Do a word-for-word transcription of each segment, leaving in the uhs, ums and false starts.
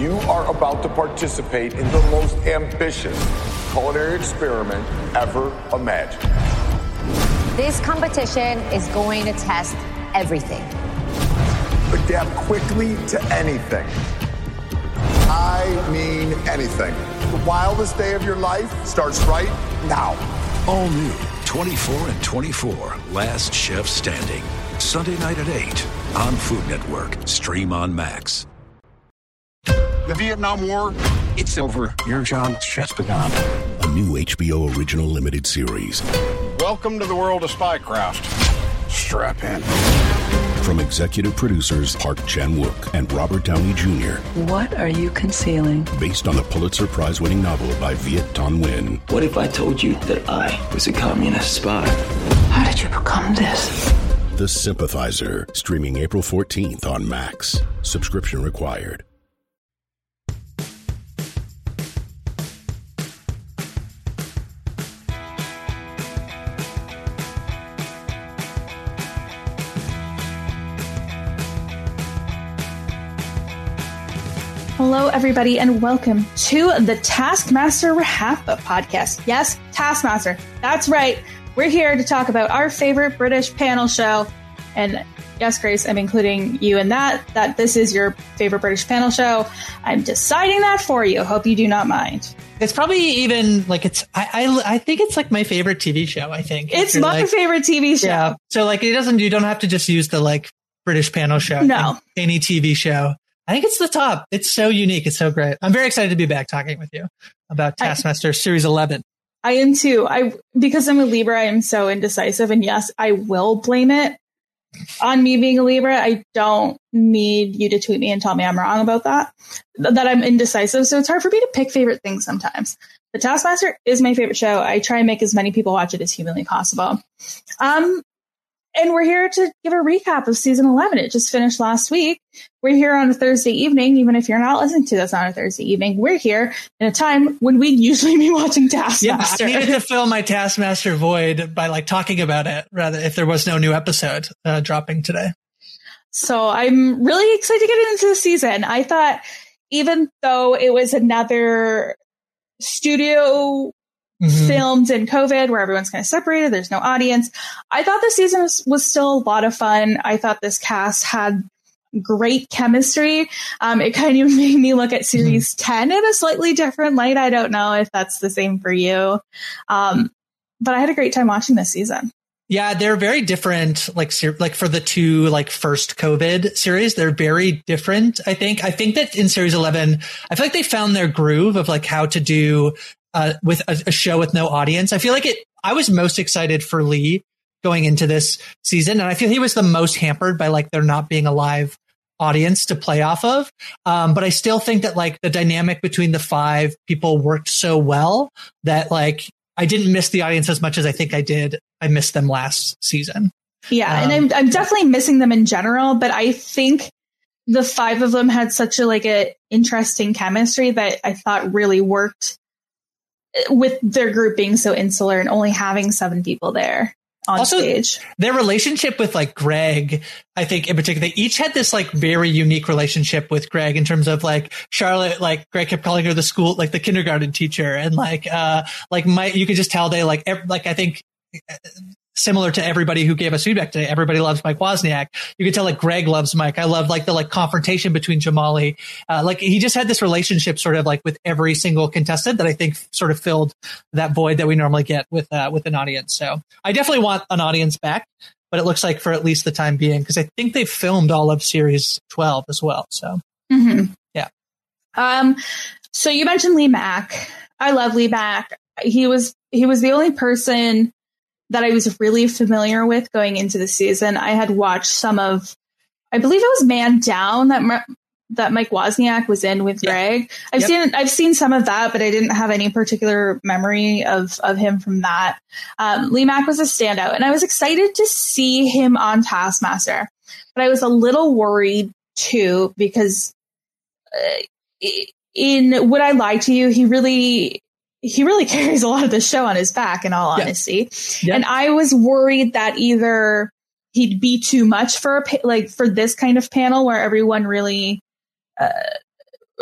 You are about to participate in the most ambitious culinary experiment ever imagined. This competition is going to test everything. Adapt quickly to anything. I mean anything. The wildest day of your life starts right now. All new twenty-four and twenty-four, Last Chef Standing. Sunday night at eight on Food Network. Stream on Max. The Vietnam War, it's over. Your job's just begun. A new H B O original limited series. Welcome to the world of spycraft. Strap in. From executive producers Park Chan-wook and Robert Downey Junior What are you concealing? Based on the Pulitzer Prize-winning novel by Viet Thanh Nguyen. What if I told you that I was a communist spy? How did you become this? The Sympathizer, streaming April fourteenth on Max. Subscription required. Hello, everybody, and welcome to the Taskmaster Rahaffa podcast. Yes, Taskmaster. That's right. We're here to talk about our favorite British panel show. And yes, Grace, I'm including you in that, that this is your favorite British panel show. I'm deciding that for you. Hope you do not mind. It's probably even like it's, I, I, I think it's like my favorite T V show, I think. It's my like, favorite T V show. Yeah. So like it doesn't, you don't have to just use the like British panel show. No. Any T V show. I think it's the top. It's so unique. It's so great. I'm very excited to be back talking with you about Taskmaster I, Series eleven. I am too. I because I'm a Libra, I am so indecisive. And yes, I will blame it on me being a Libra. I don't need you to tweet me and tell me I'm wrong about that, that I'm indecisive. So it's hard for me to pick favorite things sometimes. The Taskmaster is my favorite show. I try and make as many people watch it as humanly possible. Um, And we're here to give a recap of season eleven. It just finished last week. We're here on a Thursday evening. Even if you're not listening to this on a Thursday evening, we're here in a time when we'd usually be watching Taskmaster. Yeah, I needed to fill my Taskmaster void by like talking about it, rather if there was no new episode uh, dropping today. So I'm really excited to get into the season. I thought even though it was another studio Mm-hmm. filmed in COVID where everyone's kind of separated, there's no audience, I thought the season was, was still a lot of fun. I thought this cast had great chemistry. Um, it kind of made me look at series mm-hmm. ten in a slightly different light. I don't know if that's the same for you. Um, but I had a great time watching this season. Yeah, they're very different. Like, ser- like for the two like first COVID series, they're very different. I think. I think that in series eleven, I feel like they found their groove of like how to do uh, with a, a show with no audience. I feel like it. I was most excited for Lee going into this season, and I feel he was the most hampered by like there not being a live audience to play off of. Um, but I still think that like the dynamic between the five people worked so well that like I didn't miss the audience as much as I think I did. I missed them last season. Yeah. Um, and I'm, I'm definitely missing them in general, but I think the five of them had such a, like a interesting chemistry that I thought really worked with their group being so insular and only having seven people there on also, stage. Their relationship with like Greg, I think in particular, they each had this like very unique relationship with Greg in terms of like Charlotte, like Greg kept calling her the school, like the kindergarten teacher. And like, uh, like Mike, you could just tell they like, ev- like, I think similar to everybody who gave us feedback today, everybody loves Mike Wozniak. You could tell like Greg loves Mike. I love like the like confrontation between Jamali. Uh, like he just had this relationship sort of like with every single contestant that I think sort of filled that void that we normally get with, uh, with an audience. So I definitely want an audience back, but it looks like for at least the time being, because I think they filmed all of series twelve as well. So mm-hmm. yeah. Um, so you mentioned Lee Mack. I love Lee Mack. He was, he was the only person that I was really familiar with going into the season. I had watched some of, I believe it was Man Down that that Mike Wozniak was in with yeah. Greg. I've yep. seen I've seen some of that, but I didn't have any particular memory of of him from that. Um, Lee Mack was a standout, and I was excited to see him on Taskmaster, but I was a little worried too because uh, in Would I Lie to You, he really. He really carries a lot of the show on his back, in all honesty. Yeah. Yeah. And I was worried that either he'd be too much for a, like for this kind of panel where everyone really uh,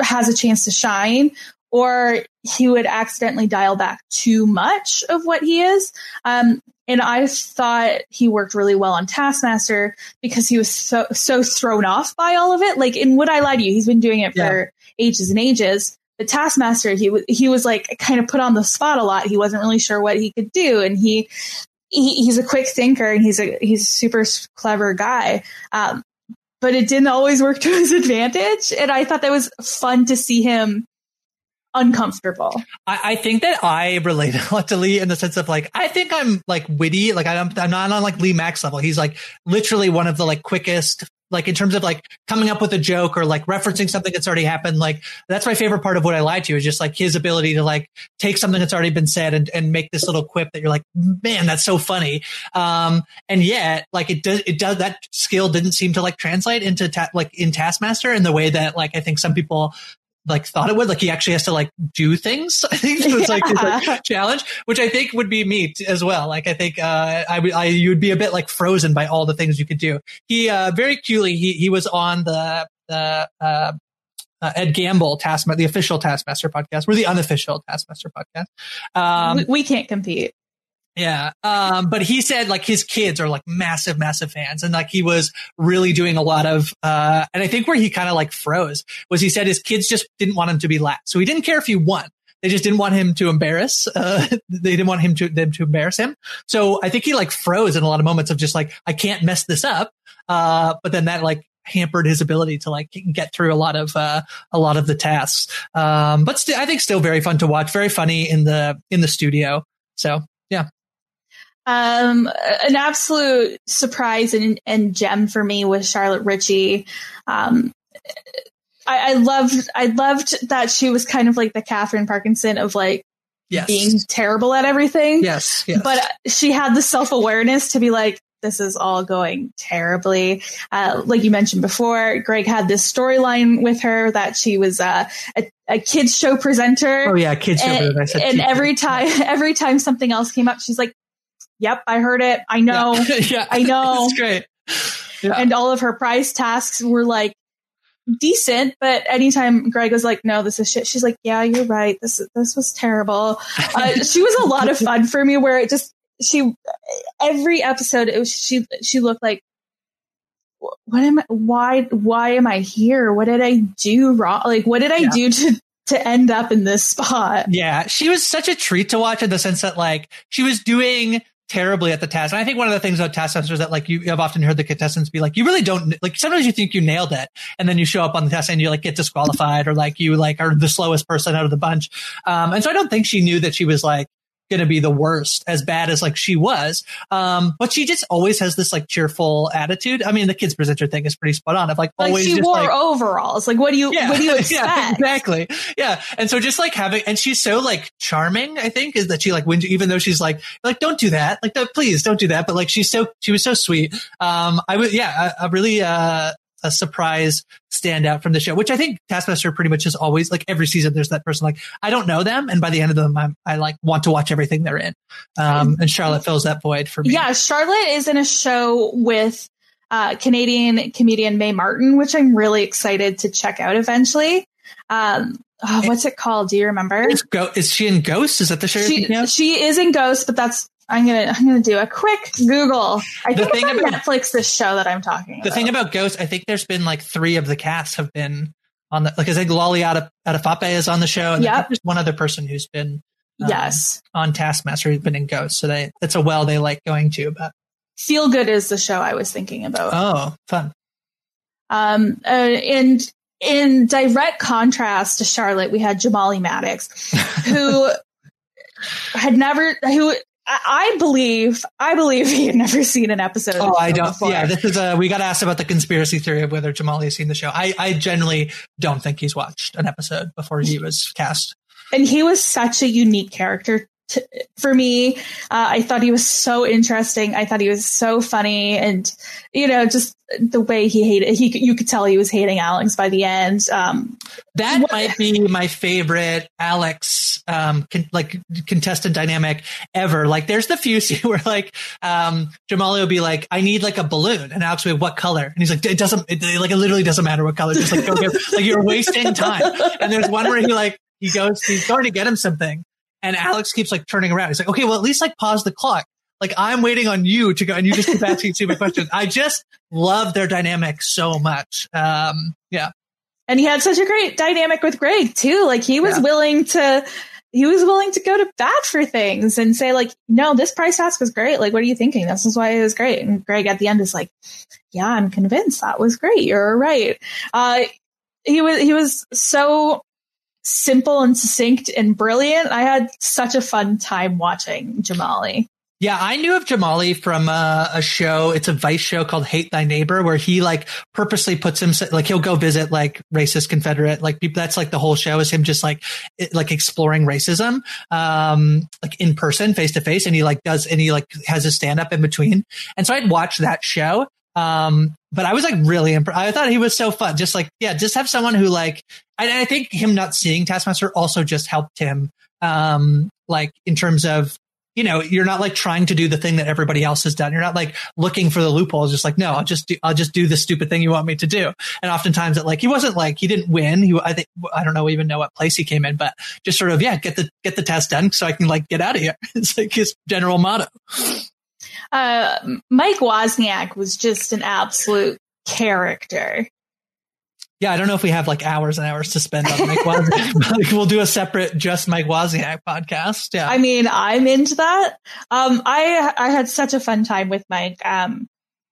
has a chance to shine, or he would accidentally dial back too much of what he is. Um, and I thought he worked really well on Taskmaster because he was so so thrown off by all of it. Like in Would I Lie to You, he's been doing it for yeah. ages and ages. The Taskmaster, he was he was like kind of put on the spot a lot. He wasn't really sure what he could do, and he, he he's a quick thinker, and he's a he's a super clever guy. Um, but it didn't always work to his advantage, and I thought that was fun to see him uncomfortable. I, I think that I relate a lot to Lee in the sense of like, I think I'm like witty, like I'm, I'm not on like Lee Mack's level. He's like literally one of the like quickest, like in terms of like coming up with a joke or like referencing something that's already happened. Like that's my favorite part of Would I Lie to You is just like his ability to like take something that's already been said and, and make this little quip that you're like, man, that's so funny. Um, and yet like it does, it does, that skill didn't seem to like translate into ta- like in Taskmaster in the way that like I think some people like thought it would. Like he actually has to like do things. I think it was like his like, challenge, which I think would be me t- as well. Like I think uh, I would I you would be a bit like frozen by all the things you could do. He uh, very cutely he he was on the the uh, uh, Ed Gamble Taskmaster, the official Taskmaster podcast. We're the unofficial Taskmaster podcast. Um, we, we can't compete. Yeah. Um, but he said like his kids are like massive, massive fans. And like he was really doing a lot of, uh, and I think where he kind of like froze was he said his kids just didn't want him to be last. So he didn't care if he won. They just didn't want him to embarrass, uh, they didn't want him to, them to embarrass him. So I think he like froze in a lot of moments of just like, I can't mess this up. Uh, but then that like hampered his ability to like get through a lot of, uh, a lot of the tasks. Um, but st- I think still very fun to watch, very funny in the, in the studio. So yeah. Um, an absolute surprise and, and gem for me was Charlotte Ritchie. Um, I, I loved, I loved that she was kind of like the Catherine Parkinson of like yes. being terrible at everything. Yes, yes. But she had the self-awareness to be like, this is all going terribly. Uh, like you mentioned before, Greg had this storyline with her that she was uh, a, a kids show presenter. Oh yeah, kids show and, presenter. I said and every time, every time something else came up, she's like, yep, I heard it. I know. Yeah, yeah. I know. It's great. Yeah. And all of her prize tasks were like decent, but anytime Greg was like, no, this is shit, she's like, yeah, you're right. This this was terrible. Uh, she was a lot of fun for me where it just, she, every episode, it was, she, she looked like, what am I, why, why am I here? What did I do wrong? Like, what did I yeah. do to, to end up in this spot? Yeah. She was such a treat to watch in the sense that like she was doing terribly at the task. And I think one of the things about Taskmaster is that like you have often heard the contestants be like, you really don't like, sometimes you think you nailed it and then you show up on the test and you like get disqualified or like you like are the slowest person out of the bunch. Um, and so I don't think she knew that she was like going to be the worst, as bad as like she was. Um, but she just always has this like cheerful attitude. I mean, the kids presenter thing is pretty spot on. Of like, like always she just wore like, overalls. Like, what do you, yeah, what do you expect? Yeah, exactly. Yeah. And so just like having, and she's so like charming, I think, is that she like wins, even though she's like, like, don't do that. Like, don't, please don't do that. But like, she's so, she was so sweet. Um, I would, yeah, a, a really, uh, a surprise standout from the show, which I think Taskmaster pretty much is always like every season. There's that person like, I don't know them. And by the end of them, I'm, I like want to watch everything they're in. Um, and Charlotte fills that void for me. Yeah. Charlotte is in a show with, uh, Canadian comedian Mae Martin, which I'm really excited to check out eventually. Um, oh, what's it called? Do you remember? Is, Go- is she in Ghost? Is that the show? She, she is in Ghost, but that's, I'm gonna I'm gonna do a quick Google. I the think thing it's on about, Netflix, this show that I'm talking about. The thing about Ghost, I think there's been like three of the cast have been on the, like I think Lolly Adefape is on the show, and yep. there's one other person who's been um, yes on Taskmaster who's been in Ghost. So they it's a well they like going to. But Feel Good is the show I was thinking about. Oh, fun. Um, uh, and in direct contrast to Charlotte, we had Jamali Maddox, who had never who. I believe, I believe he had never seen an episode. Oh, of I don't. Before. Yeah, this is a. We got asked about the conspiracy theory of whether Jamali has seen the show. I, I generally don't think he's watched an episode before he was cast. And he was such a unique character to, for me. Uh, I thought he was so interesting. I thought he was so funny, and you know, just the way he hated, he you could tell he was hating Alex by the end. Um, that what, might be my favorite Alex um, con- like contestant dynamic ever. Like, there's the few scene where like um, Jamali will be like, "I need like a balloon," and Alex will be, "What color?" And he's like, "It doesn't it, like it literally doesn't matter what color. Just like go get like you're wasting time." And there's one where he like he goes he's going to get him something, and Alex keeps like turning around. He's like, "Okay, well at least like pause the clock." Like, I'm waiting on you to go, and you just keep asking stupid questions. I just love their dynamic so much. Um, yeah. And he had such a great dynamic with Greg too. Like, he was yeah. willing to, he was willing to go to bat for things and say like, no, this price task was great. Like, what are you thinking? This is why it was great. And Greg at the end is like, yeah, I'm convinced that was great. You're right. Uh, he was, he was so simple and succinct and brilliant. I had such a fun time watching Jamali. Yeah, I knew of Jamali from uh, a show. It's a Vice show called Hate Thy Neighbor, where he like purposely puts himself, like he'll go visit like racist Confederate, like people. That's like the whole show is him just like it, like exploring racism, um, like in person, face to face, and he like does and he like has a stand up in between. And so I'd watch that show, um, but I was like really impressed. I thought he was so fun. Just like yeah, just have someone who like. I, I think him not seeing Taskmaster also just helped him, um, like in terms of. You know, you're not like trying to do the thing that everybody else has done. You're not like looking for the loopholes. Just like, no, I'll just do, I'll just do the stupid thing you want me to do. And oftentimes it like, he wasn't like, he didn't win. He, I think, I don't know, even know what place he came in, but just sort of, yeah, get the, get the test done so I can like get out of here. It's like his general motto. Uh, Mike Wozniak was just an absolute character. Yeah, I don't know if we have like hours and hours to spend on Mike Wozniak. Like, we'll do a separate just Mike Wozniak podcast. Yeah, I mean, I'm into that. Um, I I had such a fun time with Mike. Um,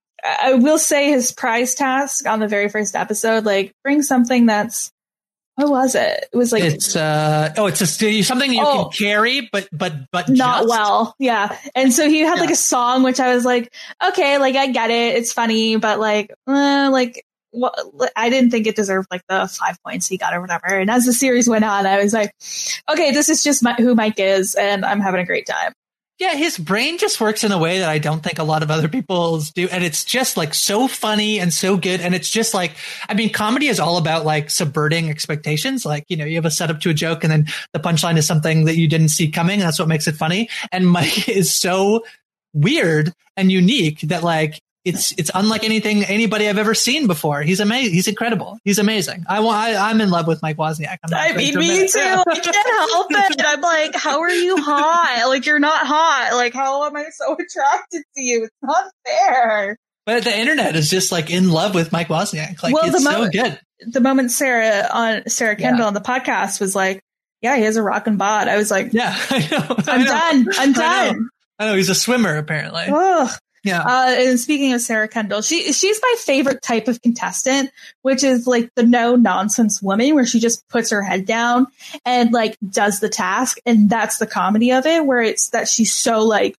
I will say his prize task on the very first episode, like, bring something that's what was it? It was like it's uh oh, it's a, something you oh, can carry, but but but not just. well. Yeah, and so he had yeah. like a song, which I was like, okay, like I get it, it's funny, but like, uh, like. Well, I didn't think it deserved like the five points he got or whatever. And as the series went on, I was like, okay, this is just my, who Mike is, and I'm having a great time. Yeah, his brain just works in a way that I don't think a lot of other people's do. And it's just like so funny and so good. And it's just like, I mean, comedy is all about like subverting expectations. Like, you know, you have a setup to a joke and then the punchline is something that you didn't see coming. That's what makes it funny. And Mike is so weird and unique that like, It's it's unlike anything anybody I've ever seen before. He's amazing. He's incredible. He's amazing. I want. I, I'm in love with Mike Wozniak. I'm I mean, to me too. I can't help it. I'm like, how are you hot? Like, you're not hot. Like, how am I so attracted to you? It's not fair. But the internet is just like in love with Mike Wozniak. Like, well, it's the so moment, good. The moment Sarah on Sarah Kendall yeah. on the podcast was like, "Yeah, he has a rockin' bod." I was like, "Yeah, I know. I'm I know. done. I'm done." I know. I know. He's a swimmer, apparently. Ugh. Yeah. Uh, and speaking of Sarah Kendall, she she's my favorite type of contestant, which is like the no nonsense woman where she just puts her head down and like does the task. And that's the comedy of it, where it's that she's so like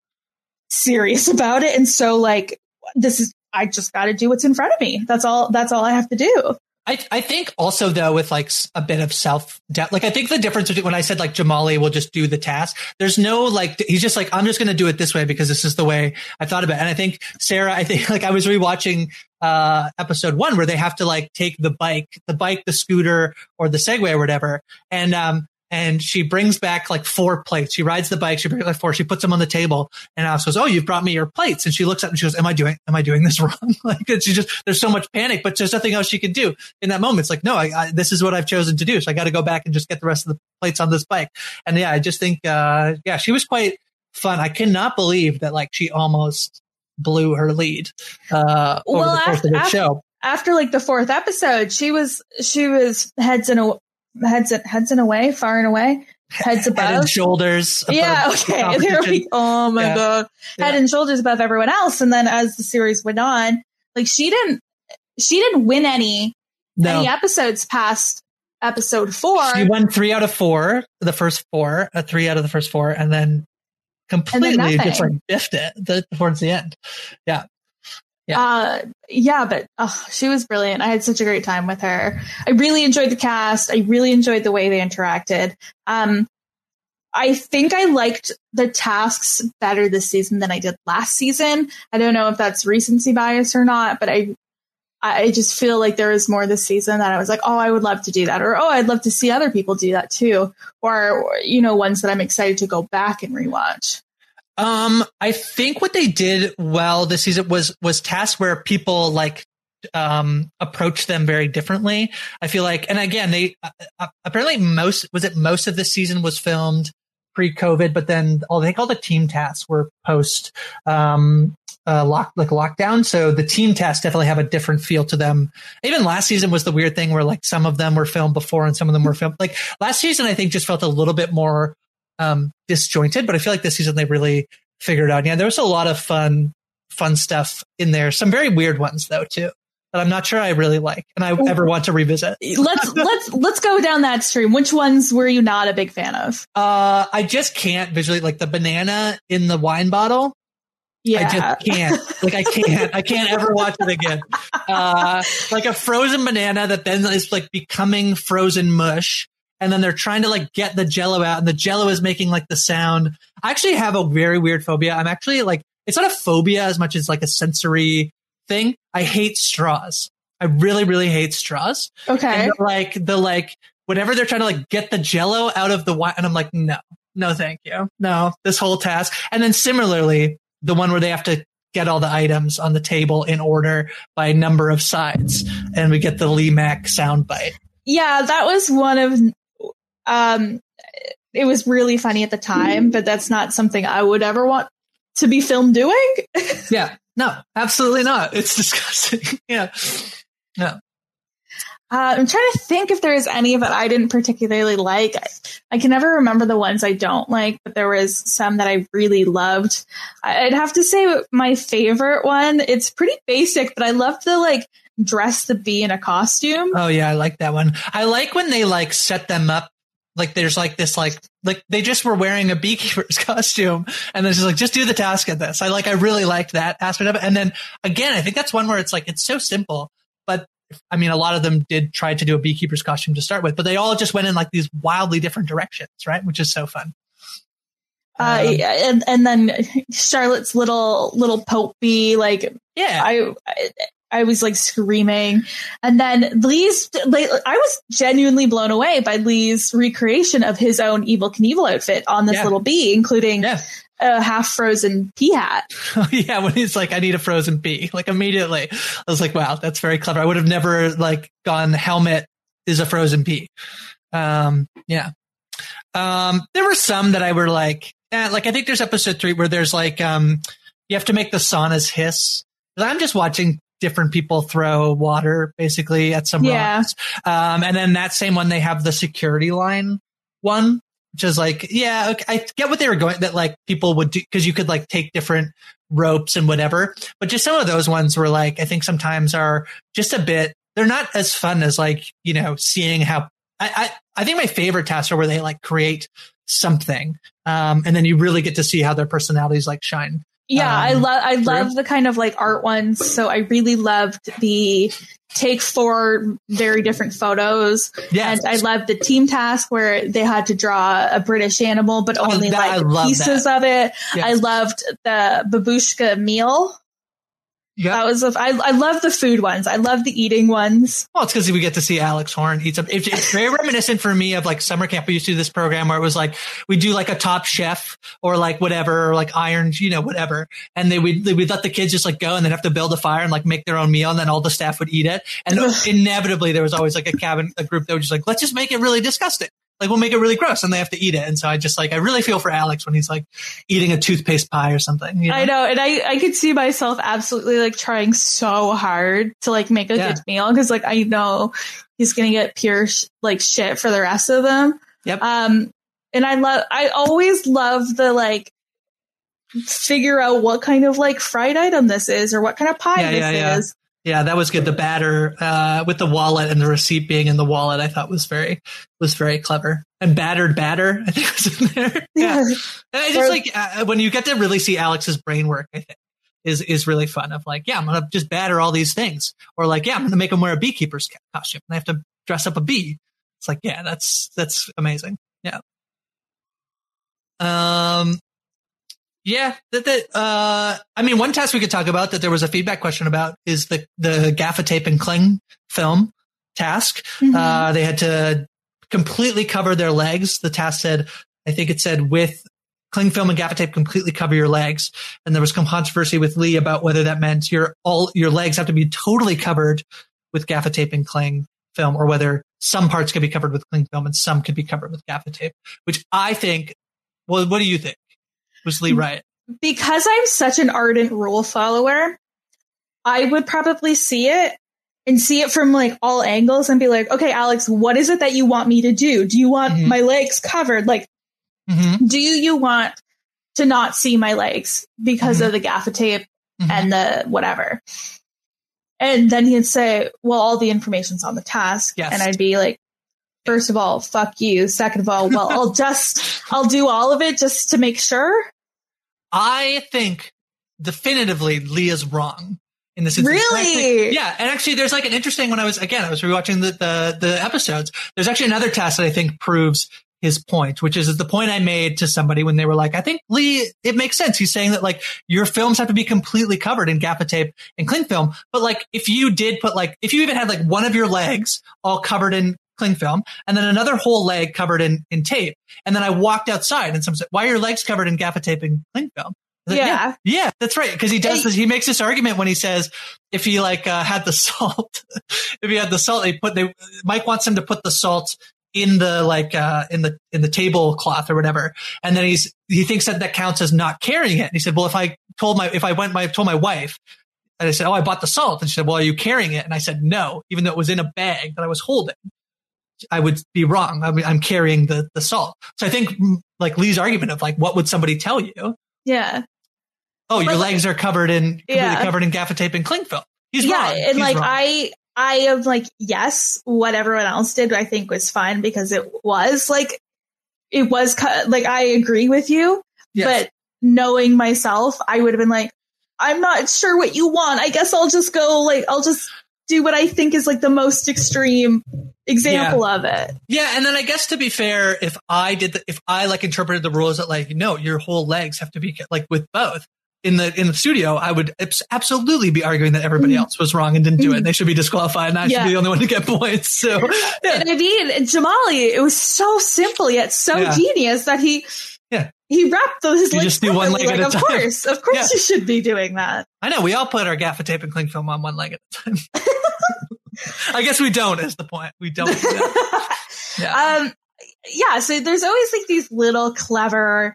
serious about it. And so like, this is, I just got to do what's in front of me. That's all, that's all I have to do. I, I think also, though, with like a bit of self doubt, like I think the difference between when I said like Jamali will just do the task, there's no like, he's just like, I'm just going to do it this way because this is the way I thought about it. And I think Sarah, I think like I was rewatching uh, episode one where they have to like take the bike, the bike, the scooter or the Segway or whatever. And, um, and she brings back like four plates. She rides the bike. She brings like four. She puts them on the table. And Alex goes, "Oh, you've brought me your plates." And she looks up and she goes, "Am I doing? Am I doing this wrong?" Like she just there's so much panic, but there's nothing else she can do in that moment. It's like, no, I, I, this is what I've chosen to do. So I got to go back and just get the rest of the plates on this bike. And yeah, I just think, uh, yeah, she was quite fun. I cannot believe that like she almost blew her lead uh, over well, the course after, of the after, show. After like the fourth episode, she was she was heads in a heads in, heads in away, far and away. Heads above, head and shoulders. Above yeah. Okay. The there we. Oh my yeah. god. Yeah. Head and shoulders above everyone else. And then as the series went on, like she didn't, she didn't win any no. any episodes past episode four. She won three out of four, the first four, uh, three out of the first four, and then completely and then just like biffed it the, towards the end. Yeah. Yeah. Uh, yeah, but oh, she was brilliant. I had such a great time with her. I really enjoyed the cast. I really enjoyed the way they interacted. Um, I think I liked the tasks better this season than I did last season. I don't know if that's recency bias or not, but I, I just feel like there is more this season that I was like, oh, I would love to do that. Or, oh, I'd love to see other people do that too. Or, or you know, ones that I'm excited to go back and rewatch. Um, I think what they did well this season was, was tasks where people like, um, approach them very differently. I feel like, and again, they, uh, apparently most, was it most of this season was filmed pre-COVID, but then all, I think all the team tasks were post, um, uh, lock, like lockdown. So the team tasks definitely have a different feel to them. Even last season was the weird thing where like some of them were filmed before and some of them were filmed. Like last season, I think just felt a little bit more, um, disjointed, but I feel like this season they really figured out. Yeah, there was a lot of fun, fun stuff in there. Some very weird ones though, too, that I'm not sure I really like and I ever want to revisit. let's, let's, let's go down that stream. Which ones were you not a big fan of? Uh, I just can't visually, like the banana in the wine bottle. Yeah. I just can't. Like I can't. I can't ever watch it again. Uh, like a frozen banana that then is like becoming frozen mush, and then they're trying to like get the Jell-O out, and the Jell-O is making like the sound. I actually have a very weird phobia. I'm actually like, it's not a phobia as much as like a sensory thing. I hate straws. I really, really hate straws. Okay. And the, like the like whenever they're trying to like get the Jell-O out of the wine, and I'm like, no, no, thank you, no. This whole task, and then similarly. The one where they have to get all the items on the table in order by number of sides. And we get the Lee Mack soundbite. Yeah, that was one of, um, it was really funny at the time, but that's not something I would ever want to be filmed doing. Yeah, no, absolutely not. It's disgusting. Yeah, no. Uh, I'm trying to think if there's any of it I didn't particularly like. I, I can never remember the ones I don't like, but there was some that I really loved. I'd have to say my favorite one, it's pretty basic, but I love the like dress the bee in a costume. Oh yeah, I like that one. I like when they like set them up. Like there's like this, like, like they just were wearing a beekeeper's costume and then just like, just do the task of this. I like, I really liked that aspect of it. And then again, I think that's one where it's like, it's so simple, but I mean, a lot of them did try to do a beekeeper's costume to start with, but they all just went in like these wildly different directions, right? Which is so fun. Uh, um, and, and then Charlotte's little, little Pope bee, like, yeah, I, I, I was like screaming. And then Lee's, like, I was genuinely blown away by Lee's recreation of his own Evel Knievel outfit on this yeah. little bee, including yeah. a half frozen pea hat. Oh, yeah, when he's like, I need a frozen pea, like immediately. I was like, wow, that's very clever. I would have never like gone helmet is a frozen pea. Um, yeah. Um, there were some that I were like, eh, like I think there's episode three where there's like, um, you have to make the saunas hiss. I'm just watching different people throw water basically at some yeah. rocks. Um, and then that same one, they have the security line one. Which is like, yeah, okay, I get what they were going, that like people would do, because you could like take different ropes and whatever. But just some of those ones were like, I think sometimes are just a bit, they're not as fun as like, you know, seeing how, I, I, I think my favorite tasks are where they like create something. Um, and then you really get to see how their personalities like shine. Yeah, um, I love I love through. the kind of like art ones. So I really loved the take four very different photos. Yes. And I loved the team task where they had to draw a British animal, but only oh, that, like pieces that. of it. Yes. I loved the babushka meal. Yeah, that was. A, I I love the food ones. I love the eating ones. Well, it's because we get to see Alex Horn eat some. It's, it's very reminiscent for me of like summer camp. We used to do this program where it was like we do like a Top Chef or like whatever, or like Iron, you know, whatever, and they would we'd let the kids just like go and they'd have to build a fire and like make their own meal, and then all the staff would eat it. And inevitably, there was always like a cabin, a group that was just like, let's just make it really disgusting. Like we'll make it really gross and they have to eat it. And so I just like, I really feel for Alex when he's like eating a toothpaste pie or something. You know? I know. And I, I could see myself absolutely like trying so hard to like make a yeah. good meal. Cause like, I know he's going to get pure sh- like shit for the rest of them. Yep. Um, and I love, I always love the like, figure out what kind of like fried item this is or what kind of pie yeah, this yeah, yeah. is. Yeah, that was good. The batter uh, with the wallet and the receipt being in the wallet, I thought was very was very clever. And battered batter, I think was in there. Yeah, and I just like uh, when you get to really see Alex's brain work, I think is is really fun. Of like, yeah, I'm gonna just batter all these things, or like, yeah, I'm gonna make them wear a beekeeper's costume, and I have to dress up a bee. It's like, yeah, that's that's amazing. Yeah. Um. Yeah, that, that uh, I mean, one task we could talk about that there was a feedback question about is the the gaffer tape and cling film task. Mm-hmm. Uh, they had to completely cover their legs. The task said, I think it said with cling film and gaffer tape, completely cover your legs. And there was some controversy with Lee about whether that meant your all your legs have to be totally covered with gaffer tape and cling film, or whether some parts could be covered with cling film and some could be covered with gaffer tape. Which I think. Well, what do you think? Was Lee right? Because I'm such an ardent rule follower, I would probably see it and see it from like all angles and be like, okay, Alex, what is it that you want me to do? Do you want mm-hmm. my legs covered? Like, mm-hmm. do you want to not see my legs because mm-hmm. of the gaffer tape mm-hmm. and the whatever? And then he'd say, well, all the information's on the task. Yes. And I'd be like, first of all, fuck you. Second of all, well, I'll just, I'll do all of it just to make sure. I think definitively Lee is wrong in this instance. Really? Yeah. And actually there's like an interesting, when I was, again, I was rewatching the, the, the episodes, there's actually another task that I think proves his point, which is the point I made to somebody when they were like, I think Lee, it makes sense. He's saying that like your films have to be completely covered in gaffer tape and cling film. But like if you did put like, if you even had like one of your legs all covered in cling film and then another whole leg covered in, in tape. And then I walked outside and someone said, why are your legs covered in gaffer tape and cling film? Like, yeah. yeah. Yeah, that's right. Cause he does this. He makes this argument when he says, if he like, uh, had the salt, if he had the salt, they put, they, Mike wants him to put the salt in the, like, uh, in the, in the tablecloth or whatever. And then he's, he thinks that that counts as not carrying it. And he said, well, if I told my, if I went, my, told my wife, and I said, oh, I bought the salt. And she said, well, are you carrying it? And I said, no, even though it was in a bag that I was holding. I would be wrong. I mean, I'm carrying the, the salt. So I think like Lee's argument of like, what would somebody tell you? Yeah. Oh, your legs are covered in, completely yeah. covered in gaffer tape and cling film. He's yeah, wrong. And He's like, wrong. I, I am like, yes, what everyone else did, I think was fine because it was like, it was like, I agree with you, yes. But knowing myself, I would have been like, I'm not sure what you want. I guess I'll just go like, I'll just do what I think is like the most extreme example yeah. of it. Yeah. And then I guess to be fair, if I did, the, if I like interpreted the rules that like, no, your whole legs have to be like with both in the, in the studio, I would absolutely be arguing that everybody else was wrong and didn't do it. And they should be disqualified and I yeah. should be the only one to get points. So yeah. And I mean, Jamali, it was so simple yet so yeah. genius that he, yeah. he wrapped those you legs just do one leg like, at a of time. course, of course yeah. you should be doing that. I know. We all put our gaffer tape and cling film on one leg at a time. I guess we don't is the point. We don't. Do that. Yeah. Um, yeah. So there's always like these little clever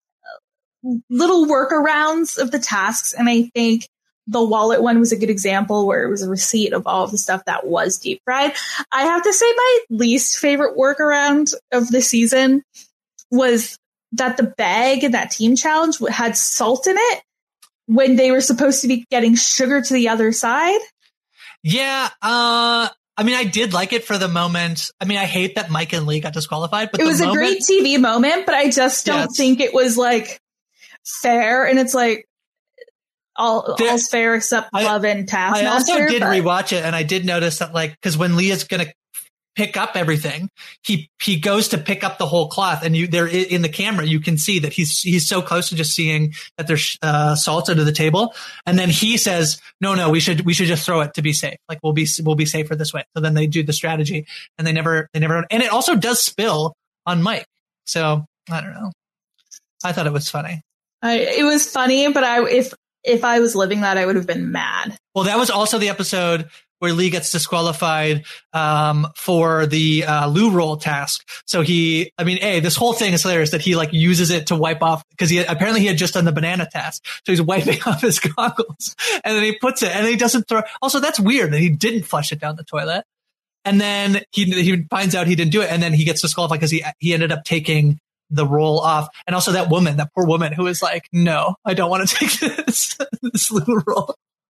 little workarounds of the tasks. And I think the wallet one was a good example where it was a receipt of all of the stuff that was deep fried. I have to say my least favorite workaround of the season was that the bag in that team challenge had salt in it when they were supposed to be getting sugar to the other side. Yeah. Uh, I mean, I did like it for the moment. I mean, I hate that Mike and Lee got disqualified, but it the was moment, a great T V moment, but I just don't yes. think it was like fair. And it's like all, there, all's fair except I, love and Taskmaster. I also did but... rewatch it and I did notice that like, cause when Leah's going to pick up everything, he, he goes to pick up the whole cloth and you there in the camera, you can see that he's, he's so close to just seeing that there's uh, salt under the table. And then he says, no, no, we should, we should just throw it to be safe. Like we'll be, we'll be safer this way. So then they do the strategy and they never, they never, and it also does spill on Mike. So I don't know. I thought it was funny. I, it was funny, but I, if, if I was living that, I would have been mad. Well, that was also the episode where Lee gets disqualified um for the uh loo roll task. So he, I mean, A, this whole thing is hilarious that he like uses it to wipe off because he apparently he had just done the banana task. So he's wiping off his goggles and then he puts it and he doesn't throw. Also, that's weird that he didn't flush it down the toilet. And then he he finds out he didn't do it and then he gets disqualified because he he ended up taking the roll off. And also that woman, that poor woman who was like, no, I don't want to take this, this loo roll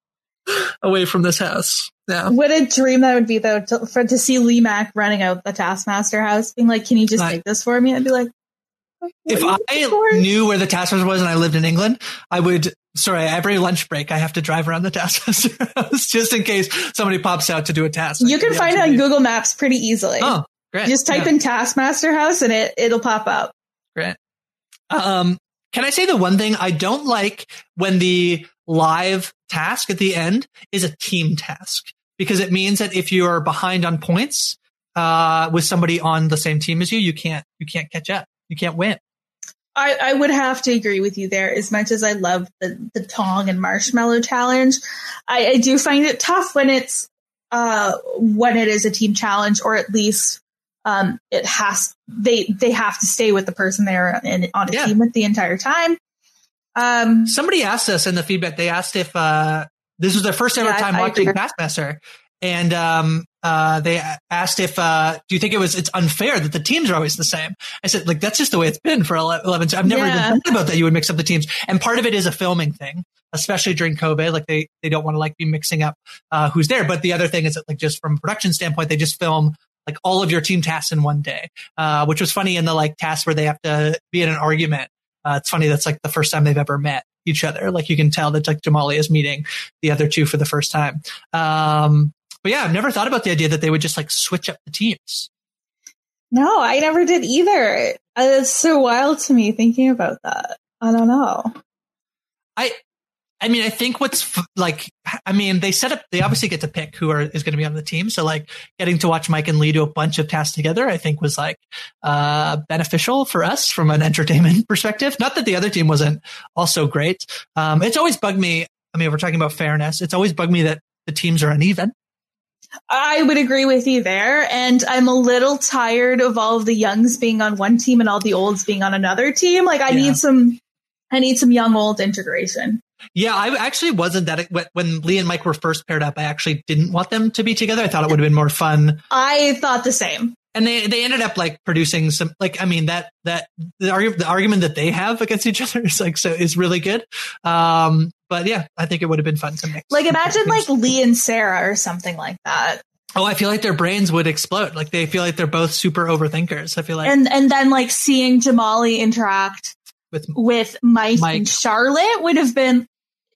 away from this house. Yeah. What a dream that would be, though, to, for to see Lee Mack running out the Taskmaster house, being like, "Can you just I, make this for me?" I'd be like, "If I knew where the Taskmaster was and I lived in England, I would." Sorry, every lunch break I have to drive around the Taskmaster house just in case somebody pops out to do a task. You can find it on Google Maps pretty easily. Oh, great! Just type yeah. in Taskmaster house and it it'll pop up. Great. Um, Can I say the one thing I don't like when the live task at the end is a team task? Because it means that if you are behind on points uh, with somebody on the same team as you, you can't you can't catch up. You can't win. I, I would have to agree with you there. As much as I love the, the Tong and Marshmallow challenge, I, I do find it tough when it's uh, when it is a team challenge, or at least um, it has they they have to stay with the person they're in, on a yeah. team with the entire time. Um, Somebody asked us in the feedback. They asked if uh, this was their first ever yeah, time I, watching I Taskmaster, and um, uh, they asked if uh, do you think it was it's unfair that the teams are always the same? I said, like, that's just the way it's been for eleven. I've never yeah. even thought about that. You would mix up the teams, and part of it is a filming thing, especially during COVID. Like they they don't want to like be mixing up uh, who's there. But the other thing is that, like, just from a production standpoint, they just film like all of your team tasks in one day, uh, which was funny in the like tasks where they have to be in an argument. Uh, it's funny. That's like the first time they've ever met each other. Like you can tell that like Jamali is meeting the other two for the first time. Um, but yeah, I've never thought about the idea that they would just like switch up the teams. No, I never did either. It's so wild to me thinking about that. I don't know. I, I mean, I think what's f- like, I mean, they set up, they obviously get to pick who are, is going to be on the team. So like getting to watch Mike and Lee do a bunch of tasks together, I think was like, uh, beneficial for us from an entertainment perspective. Not that the other team wasn't also great. Um, it's always bugged me. I mean, we're talking about fairness. It's always bugged me that the teams are uneven. I would agree with you there. And I'm a little tired of all of the youngs being on one team and all the olds being on another team. Like I yeah. need some, I need some young old integration. Yeah, I actually wasn't that when Lee and Mike were first paired up. I actually didn't want them to be together. I thought it would have been more fun. I thought the same. And they, they ended up like producing some, like, I mean, that, that the, argu- the argument that they have against each other is like, so is really good. Um, but yeah, I think it would have been fun to mix. Like imagine like Lee and Sarah or something like that. Oh, I feel like their brains would explode. Like they feel like they're both super overthinkers. I feel like. And, and then like seeing Jamali interact with, with Mike, Mike and Charlotte would have been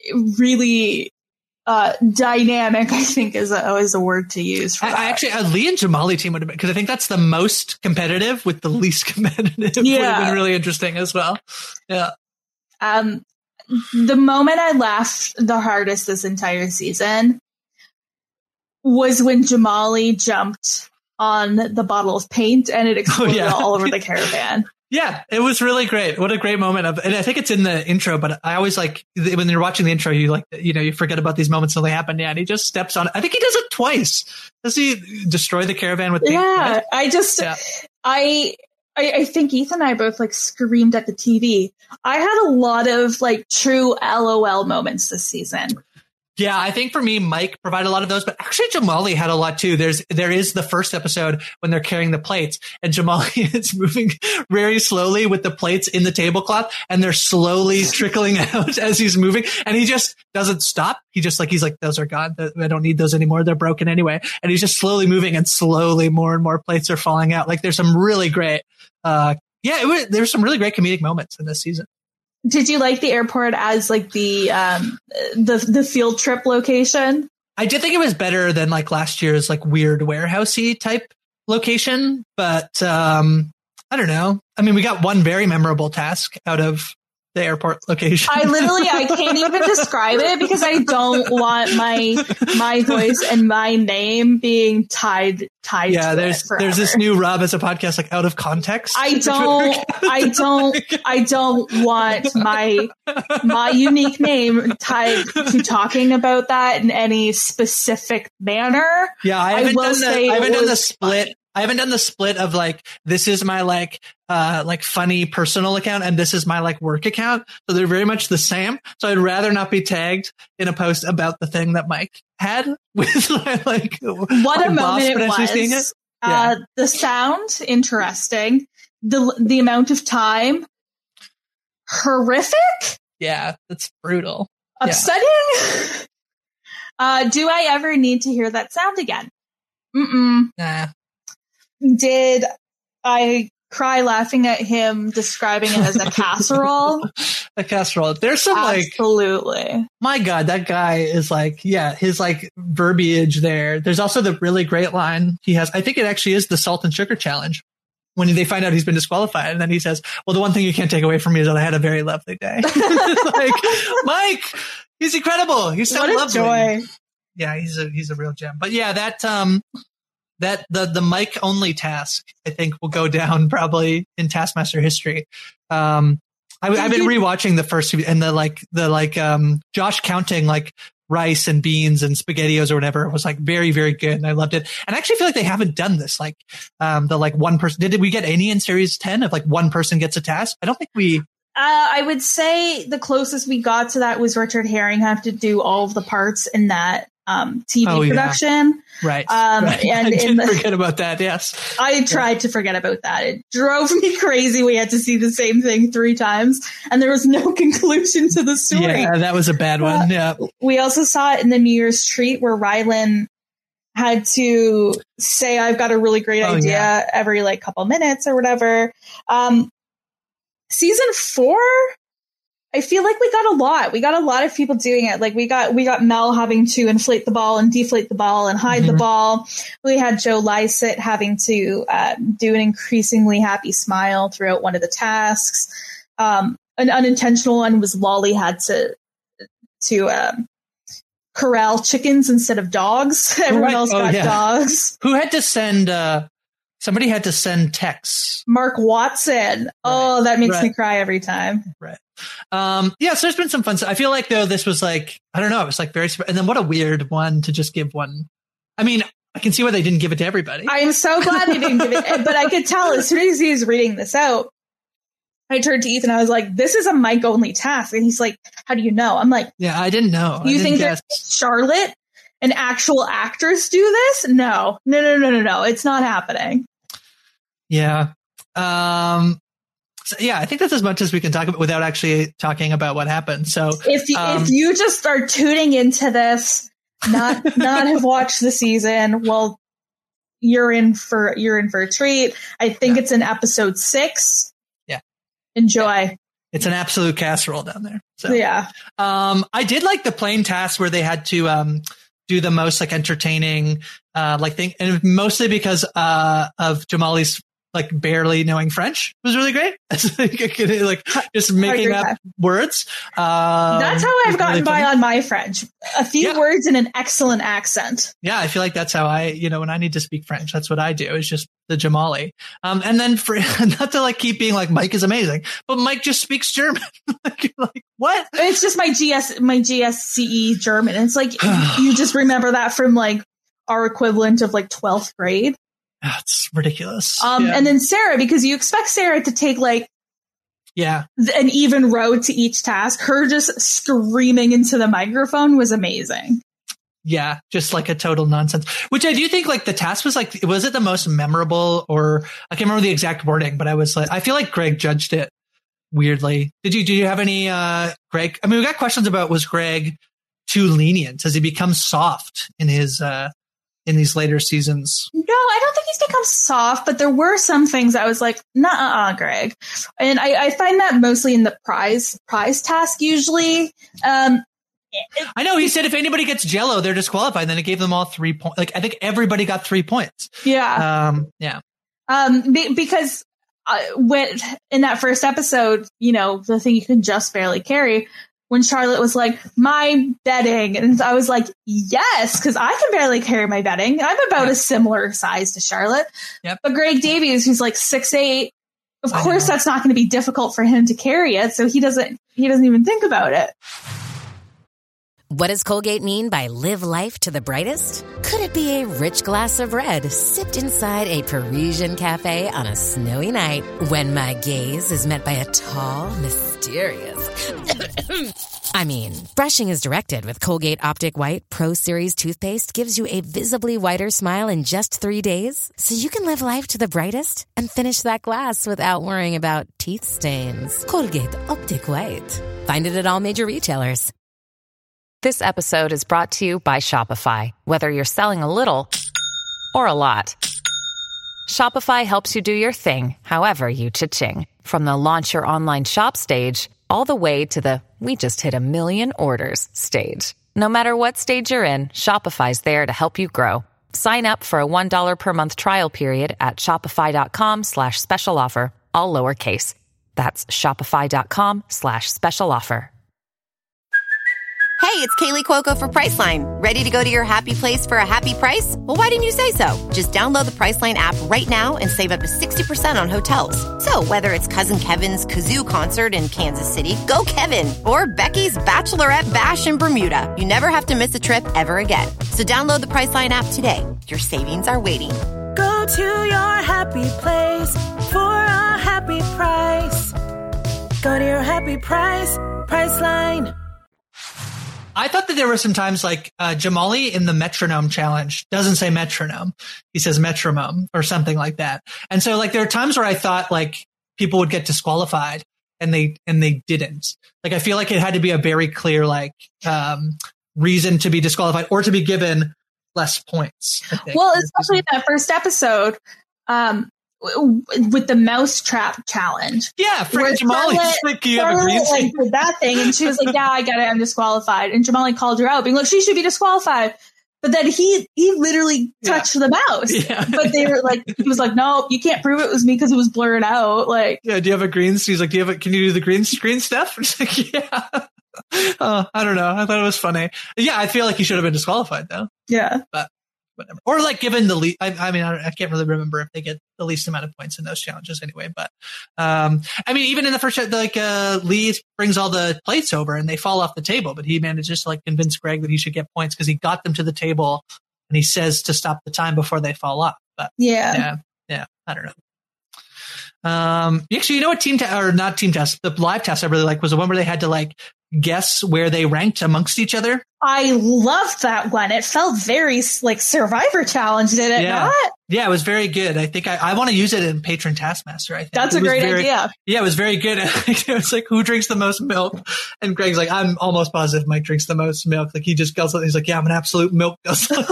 really uh, dynamic, I think is a, is a word to use. For I, that. I actually, a Lee and Jamali team would have been, because I think that's the most competitive with the least competitive. Yeah. Would have been really interesting as well. Yeah. Um, the moment I laughed the hardest this entire season was when Jamali jumped on the bottle of paint and it exploded oh, yeah. all over the caravan. Yeah, it was really great. What a great moment of, and I think it's in the intro, but I always like when you're watching the intro, you like, you know, you forget about these moments until they happen. Yeah. And he just steps on it. I think he does it twice. Does he destroy the caravan with paint? Yeah. Right? I just, yeah. I, I, I think Ethan and I both like screamed at the T V. I had a lot of like true L O L moments this season. Yeah, I think for me, Mike provided a lot of those, but actually Jamali had a lot too. There's, there is the first episode when they're carrying the plates and Jamali is moving very slowly with the plates in the tablecloth and they're slowly trickling out as he's moving and he just doesn't stop. He just like, he's like, those are gone. I don't need those anymore. They're broken anyway. And he's just slowly moving and slowly more and more plates are falling out. Like there's some really great, uh, yeah, it was, there's some really great comedic moments in this season. Did you like the airport as like the um the the field trip location? I did think it was better than like last year's like weird warehousey type location, but um I don't know. I mean, we got one very memorable task out of the airport location. I literally, I can't even describe it because I don't want my my voice and my name being tied tied. Yeah, to there's it forever. There's this new Rob as a podcast like out of context. I don't, I don't, I don't want my my unique name tied to talking about that in any specific manner. Yeah, I haven't I done the I haven't done the split. Fun. I haven't done the split of like, this is my like, uh, like funny personal account and this is my like work account. So they're very much the same. So I'd rather not be tagged in a post about the thing that Mike had with like, what a moment it was. It. Uh, yeah. The sound, interesting. The, the amount of time, horrific. Yeah, that's brutal. Upsetting. Yeah. uh, do I ever need to hear that sound again? Mm-mm. Nah. Did I cry laughing at him describing it as a casserole? A casserole. There's some Absolutely. like, absolutely. My God, that guy is like, yeah, his like verbiage there. There's also the really great line he has. I think it actually is the salt and sugar challenge. when they find out he's been disqualified. And then he says, well, the one thing you can't take away from me is that I had a very lovely day. Like, Mike, he's incredible. He's so what a lovely. Joy. Yeah, he's a, he's a real gem. But yeah, that, um, that the, the Mike only task, I think, will go down probably in Taskmaster history. Um, I, I've been rewatching the first few, and the like, the like, um, Josh counting like rice and beans and SpaghettiOs or whatever was like very, very good. And I loved it. And I actually feel like they haven't done this. Like, um, the like one person, did we get any in series ten of like one person gets a task? I don't think we. Uh, I would say the closest we got to that was Richard Herring have to do all of the parts in that um, T V oh, production. Yeah. Right. Um, right. And I didn't the, forget about that. Yes. I tried yeah. to forget about that. It drove me crazy. We had to see the same thing three times and there was no conclusion to the story. Yeah, that was a bad one. Uh, yeah. We also saw it in the New Year's treat where Rylan had to say, I've got a really great oh, idea yeah. every like couple minutes or whatever. Um, season four, I feel like we got a lot. We got a lot of people doing it. Like we got we got Mel having to inflate the ball and deflate the ball and hide mm-hmm. the ball. We had Joe Lycett having to uh, do an increasingly happy smile throughout one of the tasks. Um, an unintentional one was Lolly had to to um, corral chickens instead of dogs. Everyone right. else oh, got yeah. dogs. Who had to send? Uh, somebody had to send texts. Mark Watson. Right. Oh, that makes right. me cry every time. Right. Um, yeah, so there's been some fun stuff. I feel like though this was like, I don't know, it was like very, and then what a weird one to just give one. I mean, I can see why they didn't give it to everybody. I'm so glad they didn't give it, but I could tell as soon as he was reading this out, I turned to Ethan, I was like, this is a Mike only task. And he's like, how do you know? I'm like, yeah, I didn't know. You I think guess. that Charlotte, an actual actress, do this? No, no, no, no, no, no. It's not happening. Yeah. Um, So, yeah, I think that's as much as we can talk about without actually talking about what happened. So if you, um, if you just start tuning into this, not not have watched the season, well, you're in for you're in for a treat. I think yeah. it's in episode six. Yeah, enjoy. Yeah. It's an absolute casserole down there. So yeah, um, I did like the plane task where they had to um do the most like entertaining uh like thing, and mostly because uh of Jamali's like barely knowing French was really great. Like just making up words. Um, that's how I've gotten really by on my French. A few yeah. words in an excellent accent. Yeah, I feel like that's how I, you know, when I need to speak French, that's what I do. It's just the Jamali. Um, and then for not to like keep being like Mike is amazing, but Mike just speaks German. like, like what? It's just my G S my G S C E German. It's like you just remember that from like our equivalent of like twelfth grade. That's ridiculous. Um, yeah. And then Sarah, because you expect Sarah to take like yeah an even road to each task. Her just screaming into the microphone was amazing. Yeah, just like a total nonsense. Which I do think like the task was like, was it the most memorable or I can't remember the exact wording, but I was like, I feel like Greg judged it weirdly. Did you, did you have any, uh, Greg? I mean, we got questions about was Greg too lenient? Has he become soft in his, uh, in these later seasons? No, I don't think he's become soft, but there were some things I was like, nah, Greg. And I, I find that mostly in the prize prize task usually. Um, it, I know he said if anybody gets Jello, they're disqualified. And then it gave them all three points. Like I think everybody got three points. Yeah. Um, yeah. Um, be, because uh, when in that first episode, you know, the thing you can just barely carry. When Charlotte was like, my bedding. And I was like, yes, because I can barely carry my bedding. I'm about yep. a similar size to Charlotte. Yep. But Greg Davies, who's like six eight, of I course know. That's not going to be difficult for him to carry it. So he doesn't he doesn't even think about it. What does Colgate mean by live life to the brightest? Could it be a rich glass of red sipped inside a Parisian cafe on a snowy night when my gaze is met by a tall, mysterious... I mean, brushing is directed with Colgate Optic White Pro Series toothpaste gives you a visibly whiter smile in just three days, so you can live life to the brightest and finish that glass without worrying about teeth stains. Colgate Optic White. Find it at all major retailers. This episode is brought to you by Shopify. Whether you're selling a little or a lot, Shopify helps you do your thing, however you cha-ching. From the launch your online shop stage, all the way to the we just hit a million orders stage. No matter what stage you're in, Shopify's there to help you grow. Sign up for a one dollar per month trial period at shopify.com slash special offer, all lowercase. That's shopify.com slash special offer. Hey, it's Kaylee Cuoco for Priceline. Ready to go to your happy place for a happy price? Well, why didn't you say so? Just download the Priceline app right now and save up to sixty percent on hotels. So whether it's Cousin Kevin's Kazoo Concert in Kansas City, go Kevin, or Becky's Bachelorette Bash in Bermuda, you never have to miss a trip ever again. So download the Priceline app today. Your savings are waiting. Go to your happy place for a happy price. Go to your happy price, Priceline. I thought that there were some times like uh, Jamali in the metronome challenge doesn't say metronome. He says metronome or something like that. And so like there are times where I thought like people would get disqualified and they and they didn't. Like I feel like it had to be a very clear like um, reason to be disqualified or to be given less points. Well, especially in that first episode. Um, with the mousetrap challenge. Yeah, Frank Jamali. Like, you have a green like, did that thing, and she was like, yeah, I got it, I'm disqualified. And Jamali called her out, being like, she should be disqualified. But then he he literally touched yeah. the mouse. Yeah. But they were like, he was like, no, you can't prove it was me because it was blurred out. Like, yeah, do you have a green? He's like, do you have a, can you do the green screen stuff? She's like, yeah. Oh, I don't know. I thought it was funny. Yeah, I feel like he should have been disqualified though. Yeah. But whatever. Or like given the least, I, I mean, I, I can't really remember if they get the least amount of points in those challenges anyway. But um, I mean, even in the first, like uh, Lee brings all the plates over and they fall off the table, but he manages to like convince Greg that he should get points because he got them to the table and he says to stop the time before they fall off. But yeah, yeah, yeah I don't know. Um, actually, you know what team test or not team test, the live test I really like was the one where they had to like guess where they ranked amongst each other. I loved that one. It felt very like Survivor Challenge, did it yeah. not? Yeah, it was very good. I think I, I want to use it in Patron Taskmaster. I think that's it a great very, idea. Yeah, it was very good. It was like, who drinks the most milk? And Greg's like, I'm almost positive Mike drinks the most milk. Like he just guzzles. He's like, yeah, I'm an absolute milk guzzler.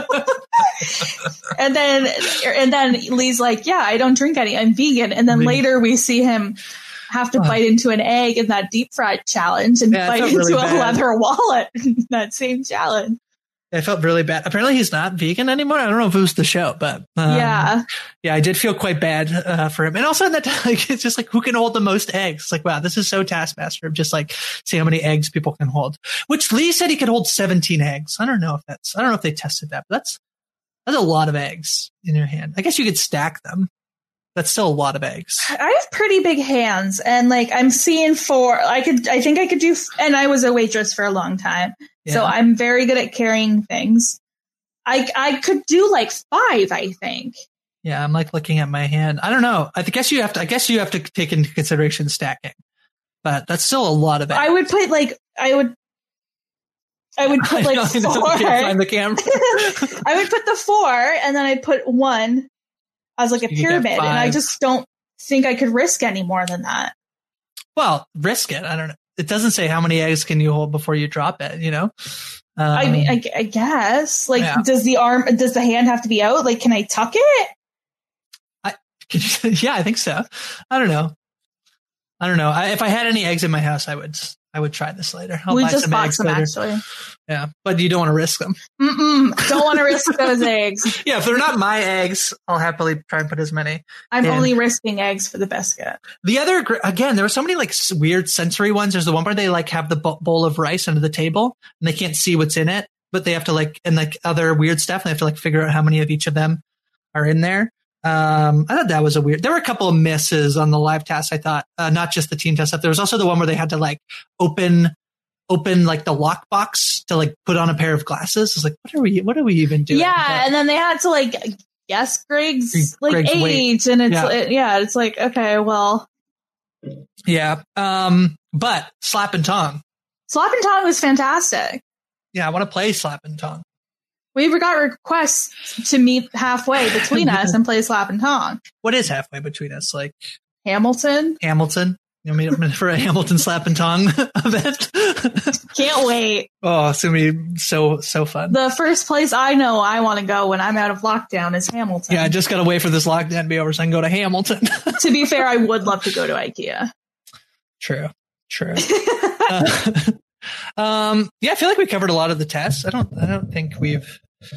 and then, and then Lee's like, yeah, I don't drink any. I'm vegan. And then later we see him have to uh, bite into an egg in that deep fried challenge and yeah, bite into really a bad. leather wallet in that same challenge. I felt really bad. Apparently he's not vegan anymore. I don't know if it was the show, but um, yeah, yeah, I did feel quite bad uh, for him. And also in that time, like, it's just like, who can hold the most eggs? It's like, wow, this is so Taskmaster of just like, see how many eggs people can hold, which Lee said he could hold seventeen eggs. I don't know if that's, I don't know if they tested that, but that's, that's a lot of eggs in your hand. I guess you could stack them. That's still a lot of eggs. I have pretty big hands and like I'm seeing four. I could, I think I could do, and I was a waitress for a long time. Yeah. So I'm very good at carrying things. I, I could do like five, I think. Yeah. I'm like looking at my hand. I don't know. I guess you have to, I guess you have to take into consideration stacking, but that's still a lot of eggs. I would put like, I would, I would put like I know, four. I can't find the camera. I would put the four and then I'd put one as like a pyramid, and I just don't think I could risk any more than that. Well, risk it. I don't know. It doesn't say how many eggs can you hold before you drop it, you know? Um, I mean, I, I guess. Like, yeah. does the arm, does the hand have to be out? Like, can I tuck it? I, yeah, I think so. I don't know. I don't know. I, if I had any eggs in my house, I would I would try this later. I'll we buy just some bought eggs some, later. actually. Yeah, but you don't want to risk them. Mm-mm, don't want to risk those eggs. Yeah, if they're not my eggs, I'll happily try and put as many. I'm in. only risking eggs for the biscuit. The other, again, there were so many like weird sensory ones. There's the one where they like have the bowl of rice under the table and they can't see what's in it, but they have to like, and like other weird stuff. And they have to like figure out how many of each of them are in there. Um, I thought that was a weird, there were a couple of misses on the live test. I thought, uh, not just the team test stuff. There was also the one where they had to like open, open like the lockbox to like put on a pair of glasses. It's like, what are we, what are we even doing? Yeah. But, and then they had to like guess Greg's like Greg's age. weight. And it's, yeah. It, yeah, it's like, okay, well. Yeah. Um, but Slap and Tongue. Slap and Tongue was fantastic. Yeah. I want to play Slap and Tongue. We got requests to meet halfway between us and play Slap and Tongue. What is halfway between us? Like Hamilton? Hamilton. You know, meet up for a Hamilton Slap and Tongue event. Can't wait. Oh, it's going to be so, so fun. The first place I know I want to go when I'm out of lockdown is Hamilton. Yeah, I just got to wait for this lockdown to be over so I can go to Hamilton. To be fair, I would love to go to IKEA. True. True. uh, um, yeah, I feel like we covered a lot of the tests. I don't, I don't think we've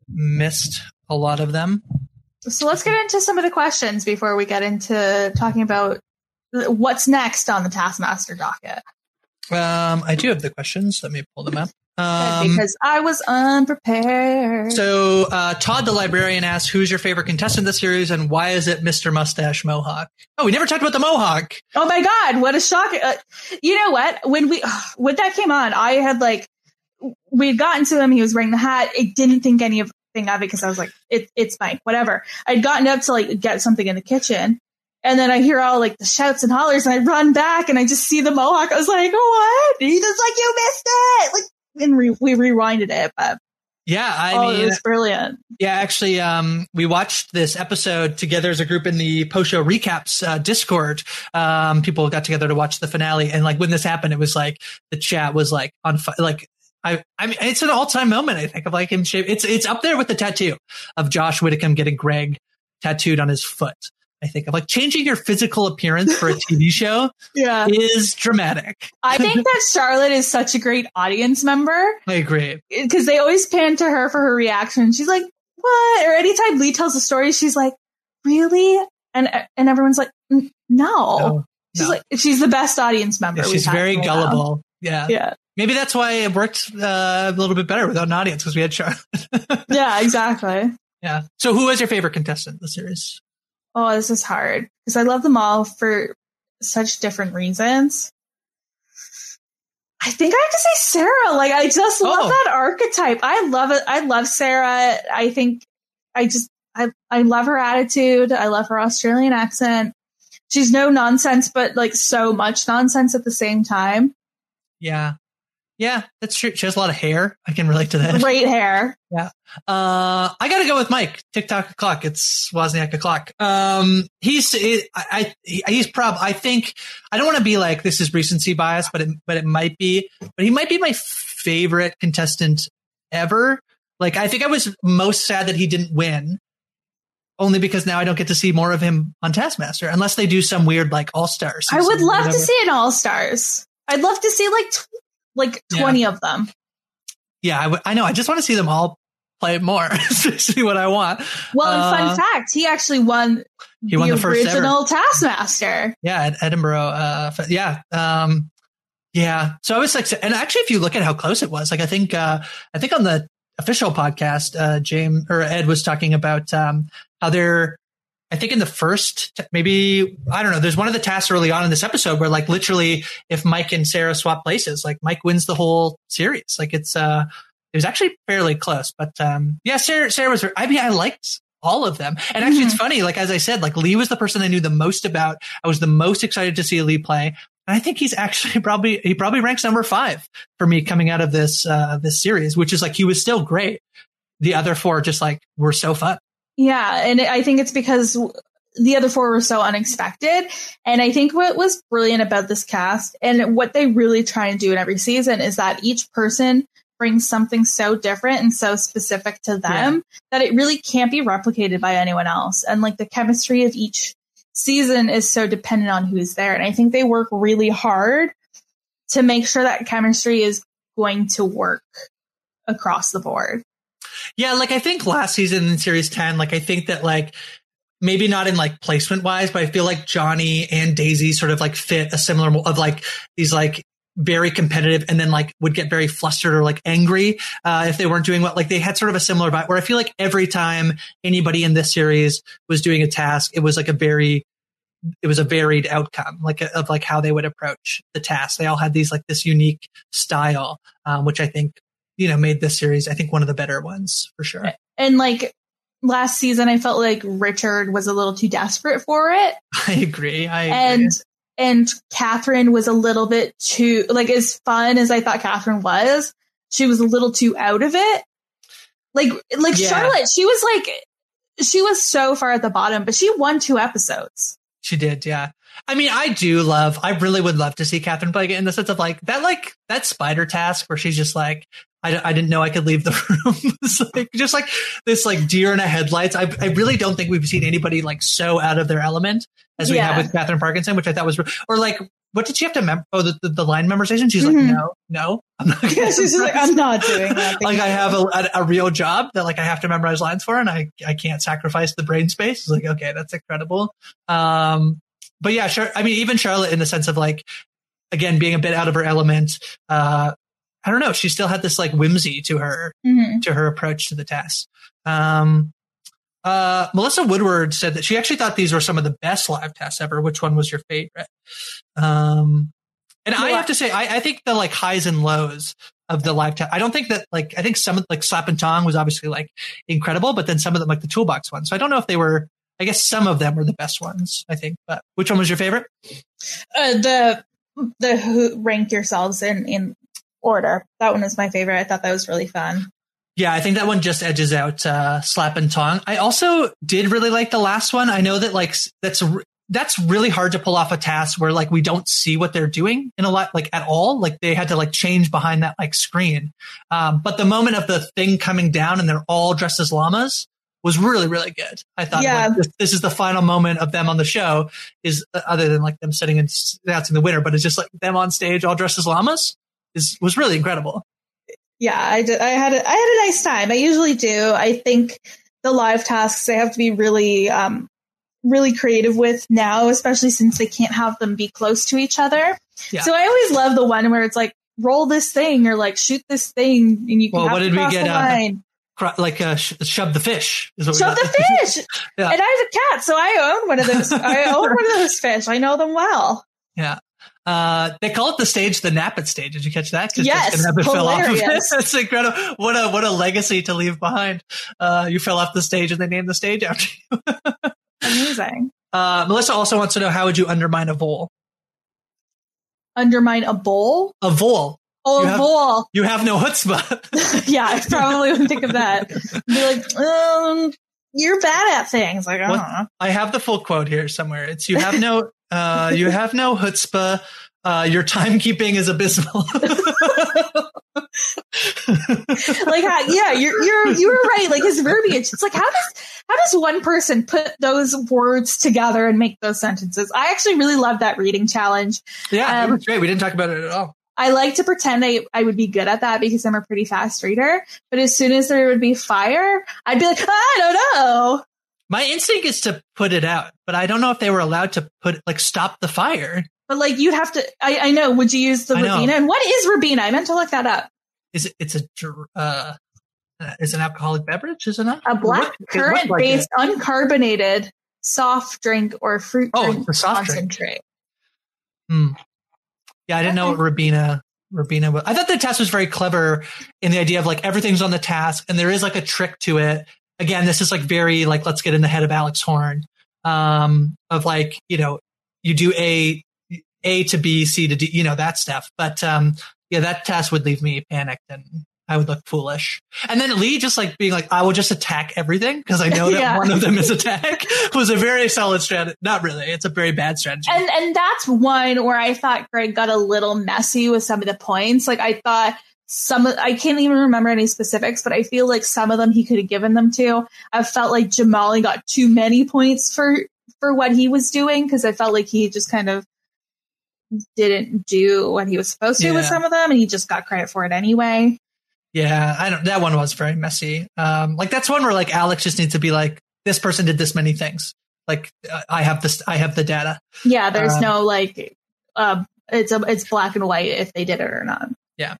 missed a lot of them. So let's get into some of the questions before we get into talking about what's next on the Taskmaster docket. Um, I do have the questions. Let me pull them up. Um, because I was unprepared. So uh, Todd the librarian asks, who's your favorite contestant in the series and why is it Mister Mustache Mohawk? Oh, we never talked about the Mohawk. Oh my God, what a shock. Uh, you know what? When we when that came on, I had like, we'd gotten to him, he was wearing the hat. I didn't think anything of it because I was like, it, it's Mike, whatever. I'd gotten up to like get something in the kitchen. And then I hear all like the shouts and hollers and I run back and I just see the Mohawk. I was like, what? He's just like, you missed it. Like, and re- we rewinded it, but yeah, I oh, mean, it was brilliant. Yeah, actually, um, we watched this episode together as a group in the post-show recaps uh, Discord. Um, people got together to watch the finale, and like when this happened, it was like the chat was like on fire. Like, I, I mean, it's an all-time moment. I think of like him. Shape. It's it's up there with the tattoo of Josh Whitcomb getting Greg tattooed on his foot. I think of like changing your physical appearance for a T V show yeah. is dramatic. I think that Charlotte is such a great audience member. I agree. Because they always pan to her for her reaction. She's like, what? Or anytime Lee tells a story, she's like, really? And and everyone's like, no. no she's no. like, she's the best audience member. Yeah, she's very gullible. Now. Yeah. Yeah. Maybe that's why it worked uh, a little bit better without an audience because we had Charlotte. Yeah, exactly. Yeah. So who is your favorite contestant in the series? Oh, this is hard because I love them all for such different reasons. I think I have to say Sarah. Like, I just love oh. that archetype. I love it. I love Sarah. I think I just, I, I love her attitude. I love her Australian accent. She's no nonsense, but like so much nonsense at the same time. Yeah. Yeah, that's true. She has a lot of hair. I can relate to that. Great hair. Yeah. Uh, I got to go with Mike. TikTok o'clock. It's Wozniak o'clock. Um, he's, I, I, he's prob, I think, I don't want to be like, this is recency bias, but it, but it might be, but he might be my favorite contestant ever. Like, I think I was most sad that he didn't win only because now I don't get to see more of him on Taskmaster unless they do some weird, like all-stars. I would love to see an all-stars. I'd love to see like, tw- like twenty yeah. of them. Yeah, I, w- I know. I just want to see them all play more. See what I want. Well, and uh, fun fact, he actually won, he the, won the first original ever. Taskmaster. Yeah, at Edinburgh. Uh, yeah. Um, yeah. So I was like, and actually, if you look at how close it was, like I think, uh, I think on the official podcast, uh, James or Ed was talking about um, how they're, I think in the first, maybe, I don't know, there's one of the tasks early on in this episode where like literally if Mike and Sarah swap places, like Mike wins the whole series. Like it's, uh, it was actually fairly close, but, um, yeah, Sarah, Sarah was, I mean, I liked all of them. And actually mm-hmm. it's funny, like, as I said, like Lee was the person I knew the most about. I was the most excited to see Lee play. And I think he's actually probably, he probably ranks number five for me coming out of this, uh, this series, which is like, he was still great. The other four just like were so fun. Yeah, and I think it's because the other four were so unexpected. And I think what was brilliant about this cast and what they really try and do in every season is that each person brings something so different and so specific to them yeah. that it really can't be replicated by anyone else. And like the chemistry of each season is so dependent on who's there. And I think they work really hard to make sure that chemistry is going to work across the board. Yeah, like I think last season in series ten, like I think that like maybe not in like placement wise, but I feel like Johnny and Daisy sort of like fit a similar of like these like very competitive and then like would get very flustered or like angry uh, if they weren't doing what like they had sort of a similar vibe where I feel like every time anybody in this series was doing a task, it was like a very it was a varied outcome like of like how they would approach the task. They all had these like this unique style, um, which I think you know, made this series, I think, one of the better ones for sure. And like last season, I felt like Richard was a little too desperate for it. I agree. I agree. And and Catherine was a little bit too, like as fun as I thought Catherine was, she was a little too out of it. Like like yeah. Charlotte, she was like, she was so far at the bottom, but she won two episodes. She did, yeah. I mean, I do love, I really would love to see Catherine play it in the sense of like that, like that spider task where she's just like, I, I didn't know I could leave the room. It's like, just like this like deer in a headlights. I I really don't think we've seen anybody like so out of their element as we yeah. have with Catherine Parkinson, which I thought was, or like what did she have to mem- oh the, the the line memorization? She's Mm-hmm. like, no, no, I'm not. Yeah, she's like, I'm not doing that. Like I have a, a a real job that like I have to memorize lines for, and I I can't sacrifice the brain space. It's like, okay, that's incredible. Um, but yeah, sure. I mean, even Charlotte, in the sense of like, again, being a bit out of her element. Uh, I don't know. She still had this like whimsy to her Mm-hmm. to her approach to the test. Um, Uh, Melissa Woodward said that she actually thought these were some of the best live tests ever. Which one was your favorite? Um, and I have to say, I, I think the like highs and lows of the live test. I don't think that like, I think some of like Slap and Tong was obviously like incredible, but then some of them like the Toolbox ones. So I don't know if they were, I guess some of them were the best ones, I think, but which one was your favorite? Uh, the, the who rank yourselves in, in order. That one was my favorite. I thought that was really fun. Yeah, I think that one just edges out uh, Slap and Tong. I also did really like the last one. I know that like that's that's really hard to pull off a task where like we don't see what they're doing in a lot like at all. Like they had to like change behind that like screen. Um, but the moment of the thing coming down and they're all dressed as llamas was really really good. I thought Yeah. like, this, this is the final moment of them on the show. Is uh, other than like them sitting and announcing the winner, but it's just like them on stage all dressed as llamas is was really incredible. Yeah, I did. I had a, I had a nice time. I usually do. I think the live tasks they have to be really, um, really creative with now, especially since they can't have them be close to each other. Yeah. So I always love the one where it's like roll this thing or like shoot this thing, and you can Well, have what to did we cross get? the Uh, line. cr- like uh, sh- shove the fish. Is what we Shove got. the fish. Yeah. And I have a cat, so I own one of those. I own one of those fish. I know them well. Yeah. Uh, they call it the stage, the Nap It stage. Did you catch that? 'Cause Yes, just gonna have it fell off of it. hilarious. It's incredible. What a what a legacy to leave behind. Uh, you fell off the stage and they named the stage after you. Amazing. Uh, Melissa also wants to know, how would you undermine a vole? Undermine a bowl? A vole. Oh, You a have- bowl. You have no chutzpah. Yeah, I probably wouldn't think of that. Be like, um, you're bad at things. Like, I don't What- know. I have the full quote here somewhere. It's you have no uh, you have no chutzpah. Uh, your timekeeping is abysmal. Like, how, yeah, you're you're you were right. Like his verbiage. It's like, how does how does one person put those words together and make those sentences? I actually really love that reading challenge. Yeah, Um, it was great. We didn't talk about it at all. I like to pretend I, I would be good at that because I'm a pretty fast reader. But as soon as there would be fire, I'd be like, I don't know. My instinct is to put it out, but I don't know if they were allowed to put like stop the fire. But like, you'd have to. I, I know. Would you use the I know. Ribena? And what is Ribena? I meant to look that up. Is it? It's a dr- uh, uh, is an alcoholic beverage? Is it not? A black It looked like currant-based, it. uncarbonated soft drink or fruit Oh, drink the soft drink. concentrate. Hmm. Yeah, I didn't know what Ribena. Ribena was. I thought the test was very clever in the idea of like everything's on the task and there is like a trick to it. Again, this is like very like let's get in the head of Alex Horn. Um, of like you know you do A A to B, C to D, you know that stuff. But um, yeah, that test would leave me panicked and I would look foolish. And then Lee just like being like, I will just attack everything because I know that Yeah. one of them is attack was a very solid strategy. Not really. It's a very bad strategy. And and that's one where I thought Greg got a little messy with some of the points. Like I thought some of, I can't even remember any specifics, but I feel like some of them he could have given them to. I felt like Jamali got too many points for for what he was doing because I felt like he just kind of didn't do what he was supposed to Yeah. with some of them, and he just got credit for it anyway. Yeah, I don't. That one was very messy. Um, like that's one where like Alex just needs to be like, this person did this many things. Like uh, I have this, I have the data. Yeah, there's Um, no like, uh, it's a, it's black and white if they did it or not. Yeah.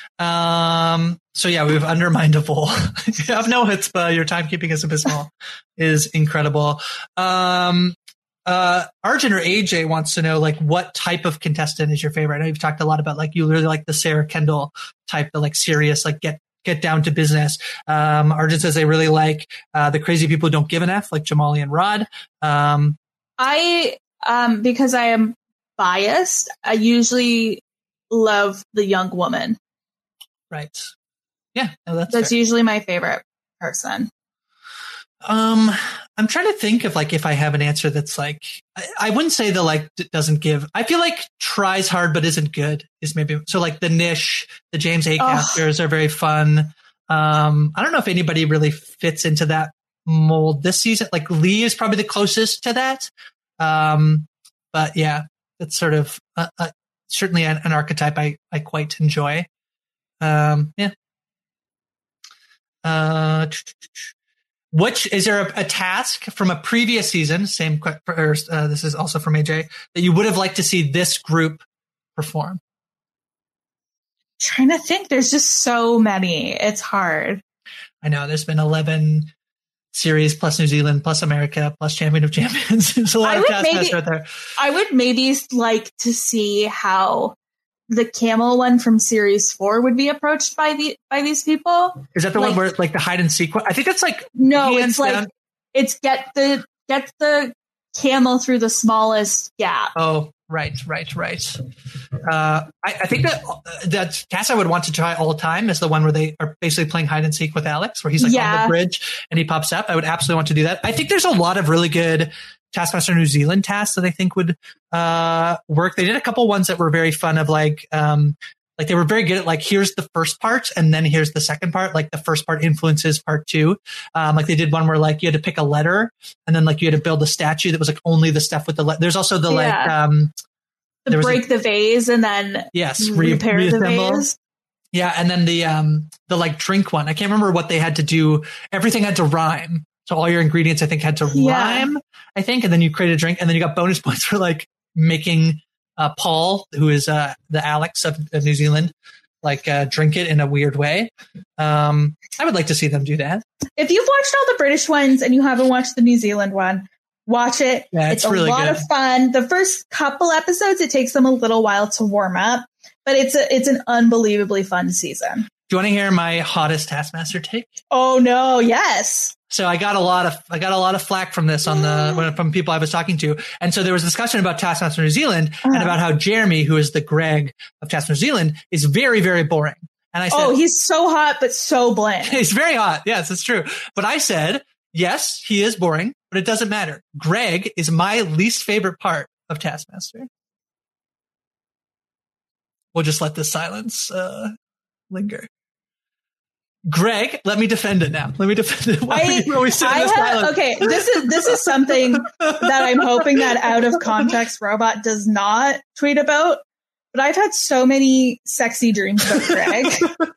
Um. So yeah, we've undermined a vole. You have no chutzpah. Your timekeeping is abysmal. Is incredible. Um. Uh, Arjun or A J wants to know like what type of contestant is your favorite? I know you've talked a lot about like you really like the Sarah Kendall type, the like serious, like get get down to business. Um, Arjun says they really like uh, the crazy people who don't give an F, like Jamali and Rod. Um, I, um, because I am biased, I usually love the young woman. right. Yeah, no, that's That's fair. usually my favorite person. Um, I'm trying to think of like if I have an answer that's like I, I wouldn't say the like d- doesn't give. I feel like tries hard but isn't good is maybe so. Like the Nish, the James A. casters are very fun. Um, I don't know if anybody really fits into that mold this season. Like Lee is probably the closest to that. Um, but yeah, That's sort of uh, uh, certainly an, an archetype I, I quite enjoy. Um, yeah. Uh, which is there a, a task from a previous season? Same, or, uh, this is also from A J, that you would have liked to see this group perform. Trying to think, there's just so many. It's hard. I know there's been eleven series plus New Zealand plus America plus Champion of Champions. There's a lot I of would maybe, right there. I would maybe like to see how the camel one from series four would be approached by the by these people. Is that the like, one where like the hide and seek one? I think that's like no, it's like down. It's get the get the camel through the smallest gap. Oh, right, right, right. Uh, I, I think that that task I would want to try all the time is the one where they are basically playing hide and seek with Alex, where he's like yeah. on the bridge and he pops up. I would absolutely want to do that. I think there's a lot of really good Taskmaster New Zealand tasks that I think would uh, work. They did a couple ones that were very fun of like, um, like they were very good at like, here's the first part and then here's the second part. Like the first part influences part two. Um, like they did one where like you had to pick a letter and then like you had to build a statue that was like only the stuff with the letter. There's also the yeah. like, um, to break a, the vase and then yes, repair re- the vase. Yeah. And then the, um, the like drink one, I can't remember what they had to do. Everything had to rhyme. So all your ingredients, I think, had to yeah. rhyme, I think. And then you create a drink and then you got bonus points for like making uh, Paul, who is uh, the Alex of, of New Zealand, like uh, drink it in a weird way. Um, I would like to see them do that. If you've watched all the British ones and you haven't watched the New Zealand one, watch it. Yeah, it's, it's a really lot good. of fun. The first couple episodes, it takes them a little while to warm up, but it's a, it's an unbelievably fun season. Do you want to hear my hottest Taskmaster take? Oh no, yes. So I got a lot of I got a lot of flack from this on the from people I was talking to, and so there was discussion about Taskmaster New Zealand uh-huh. and about how Jeremy, who is the Greg of Taskmaster New Zealand, is very very boring. And I said, "Oh, he's so hot but so bland." He's very hot. Yes, it's true. But I said, yes, he is boring, but it doesn't matter. Greg is my least favorite part of Taskmaster. We'll just let this silence uh, linger. Greg, let me defend it now. Let me defend it. While I, we, while we sit I in have, okay, this is this is something that I'm hoping that Out of Context Robot does not tweet about. But I've had so many sexy dreams about Greg.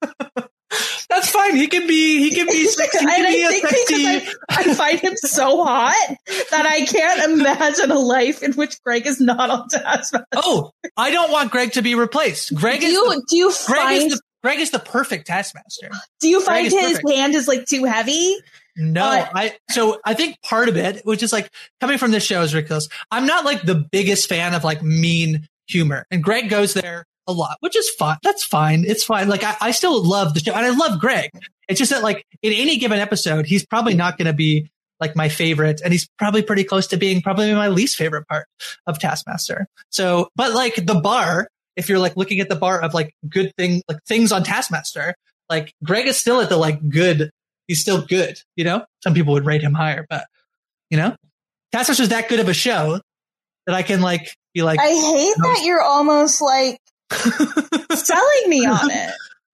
That's fine. He can be. He can be sexy. And I be think sexy. because I, I find him so hot that I can't imagine a life in which Greg is not on Taskmaster. Oh, I don't want Greg to be replaced. Greg do is. You, the, do you Greg find? Is the, Greg is the perfect Taskmaster. Do you find his perfect. hand is like too heavy? No, uh, I. So I think part of it, which is like coming from this show, is ridiculous. I'm not like the biggest fan of like mean humor, and Greg goes there a lot, which is fine. That's fine. It's fine. Like I, I still love the show, and I love Greg. It's just that like in any given episode, he's probably not going to be like my favorite, and he's probably pretty close to being probably my least favorite part of Taskmaster. So, but like the bar, if you're like looking at the bar of like good thing, like things on Taskmaster, like Greg is still at the like good. He's still good. You know, some people would rate him higher, but you know, Taskmaster's that good of a show that I can like be like. I hate no. that you're almost like selling me on it.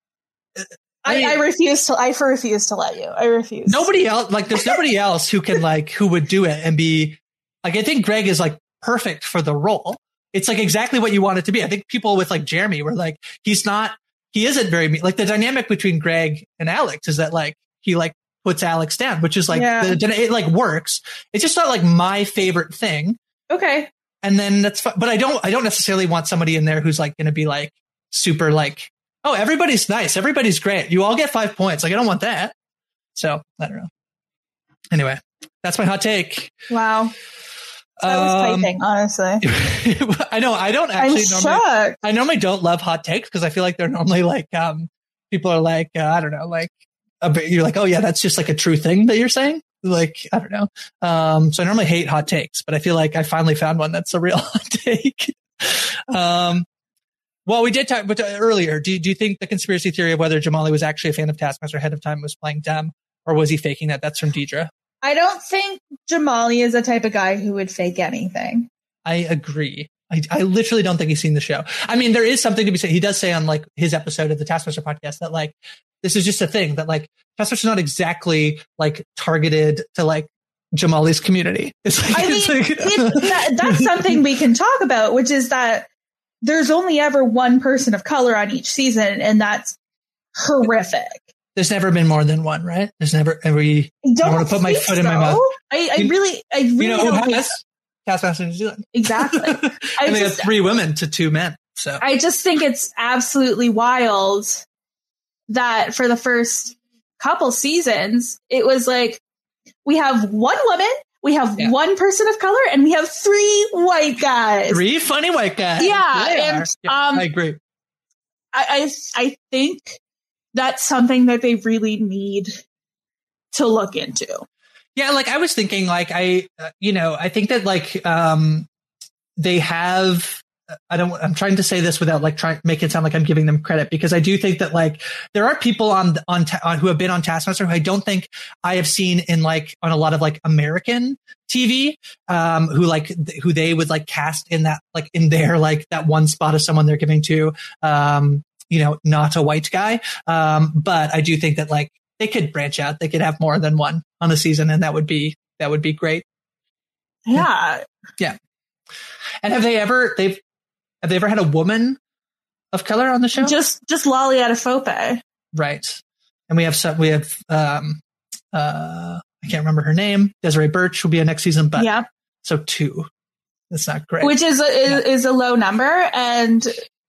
I, I, I refuse to. I refuse to let you. I refuse. Nobody else, like, there's nobody else who can like who would do it and be like. I think Greg is like perfect for the role. It's like exactly what you want it to be. I think people with like Jeremy were like, he's not. He isn't very mean. Like the dynamic between Greg and Alex is that like he like puts Alex down, which is like yeah. the, it like works. It's just not like my favorite thing. Okay. And then that's fine. But I don't. I don't necessarily want somebody in there who's like going to be like super like. Oh, everybody's nice. Everybody's great. You all get five points. Like, I don't want that. So, I don't know. Anyway, that's my hot take. Wow. I was um, typing, honestly. I know. I don't actually I'm normally, shocked. I normally don't love hot takes because I feel like they're normally like, um, people are like, uh, I don't know, like, a bit, you're like, oh, yeah, that's just like a true thing that you're saying. Like, I don't know. Um, so I normally hate hot takes, but I feel like I finally found one that's a real hot take. um, Well, we did talk but earlier. Do, do you think the conspiracy theory of whether Jamali was actually a fan of Taskmaster ahead of time was playing dumb, or was he faking that? That's from Deidre. I don't think Jamali is the type of guy who would fake anything. I agree. I, I literally don't think he's seen the show. I mean, there is something to be said. He does say on like his episode of the Taskmaster podcast that like this is just a thing that like Taskmaster's not exactly like targeted to like Jamali's community. It's like, I mean, it's like it, that, that's something we can talk about, which is that there's only ever one person of color on each season, and that's horrific. There's never been more than one, right? There's never every. I don't I want to put my foot so. in my mouth. I, I really, I really you know who don't has Taskmaster New Zealand? Exactly. I and they just, have three women to two men. So I just think it's absolutely wild that for the first couple seasons, it was like we have one woman, we have yeah. one person of color, and we have three white guys. Three funny white guys. Yeah, and yeah, um, I agree. I, I I think that's something that they really need to look into. Yeah, like I was thinking, like I, uh, you know, I think that like um, they have. I don't. I'm trying to say this without like trying make it sound like I'm giving them credit, because I do think that like there are people on on, ta- on who have been on Taskmaster who I don't think I have seen in like on a lot of like American T V, um, who like th- who they would like cast in that like in their like that one spot of someone they're giving to, um, you know, not a white guy. Um, but I do think that like they could branch out. They could have more than one on a season, and that would be that would be great. Yeah, yeah. And have they ever they've Have they ever had a woman of color on the show? Just, just Lolly Adefope. Right. And we have some, we have, um, uh, I can't remember her name. Desiree Birch will be a next season, but yeah. So two. That's not great. Which is a, is, yeah. is a low number. And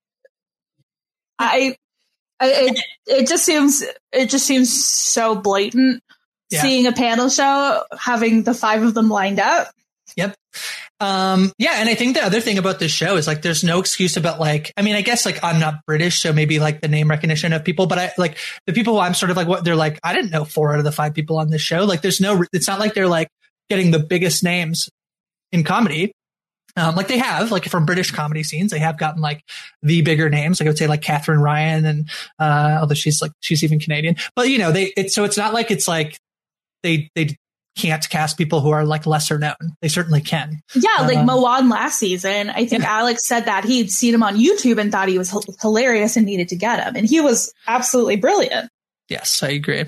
I, I, it, it just seems, it just seems so blatant yeah. seeing a panel show, having the five of them lined up. Yep. Um, yeah. And I think the other thing about this show is like, there's no excuse about like, I mean, I guess like I'm not British, so maybe like the name recognition of people, but I like the people who I'm sort of like, what they're like, I didn't know four out of the five people on this show. Like there's no, it's not like they're like getting the biggest names in comedy. Um, like they have like from British comedy scenes, they have gotten like the bigger names. Like I would say like Catherine Ryan and, uh, although she's like, she's even Canadian, but you know, they, it's, so it's not like it's like they, they, can't cast people who are like lesser known. They certainly can. Yeah, like um, Mawad last season. I think yeah. Alex said that he'd seen him on YouTube and thought he was h- hilarious and needed to get him. And he was absolutely brilliant. Yes, I agree.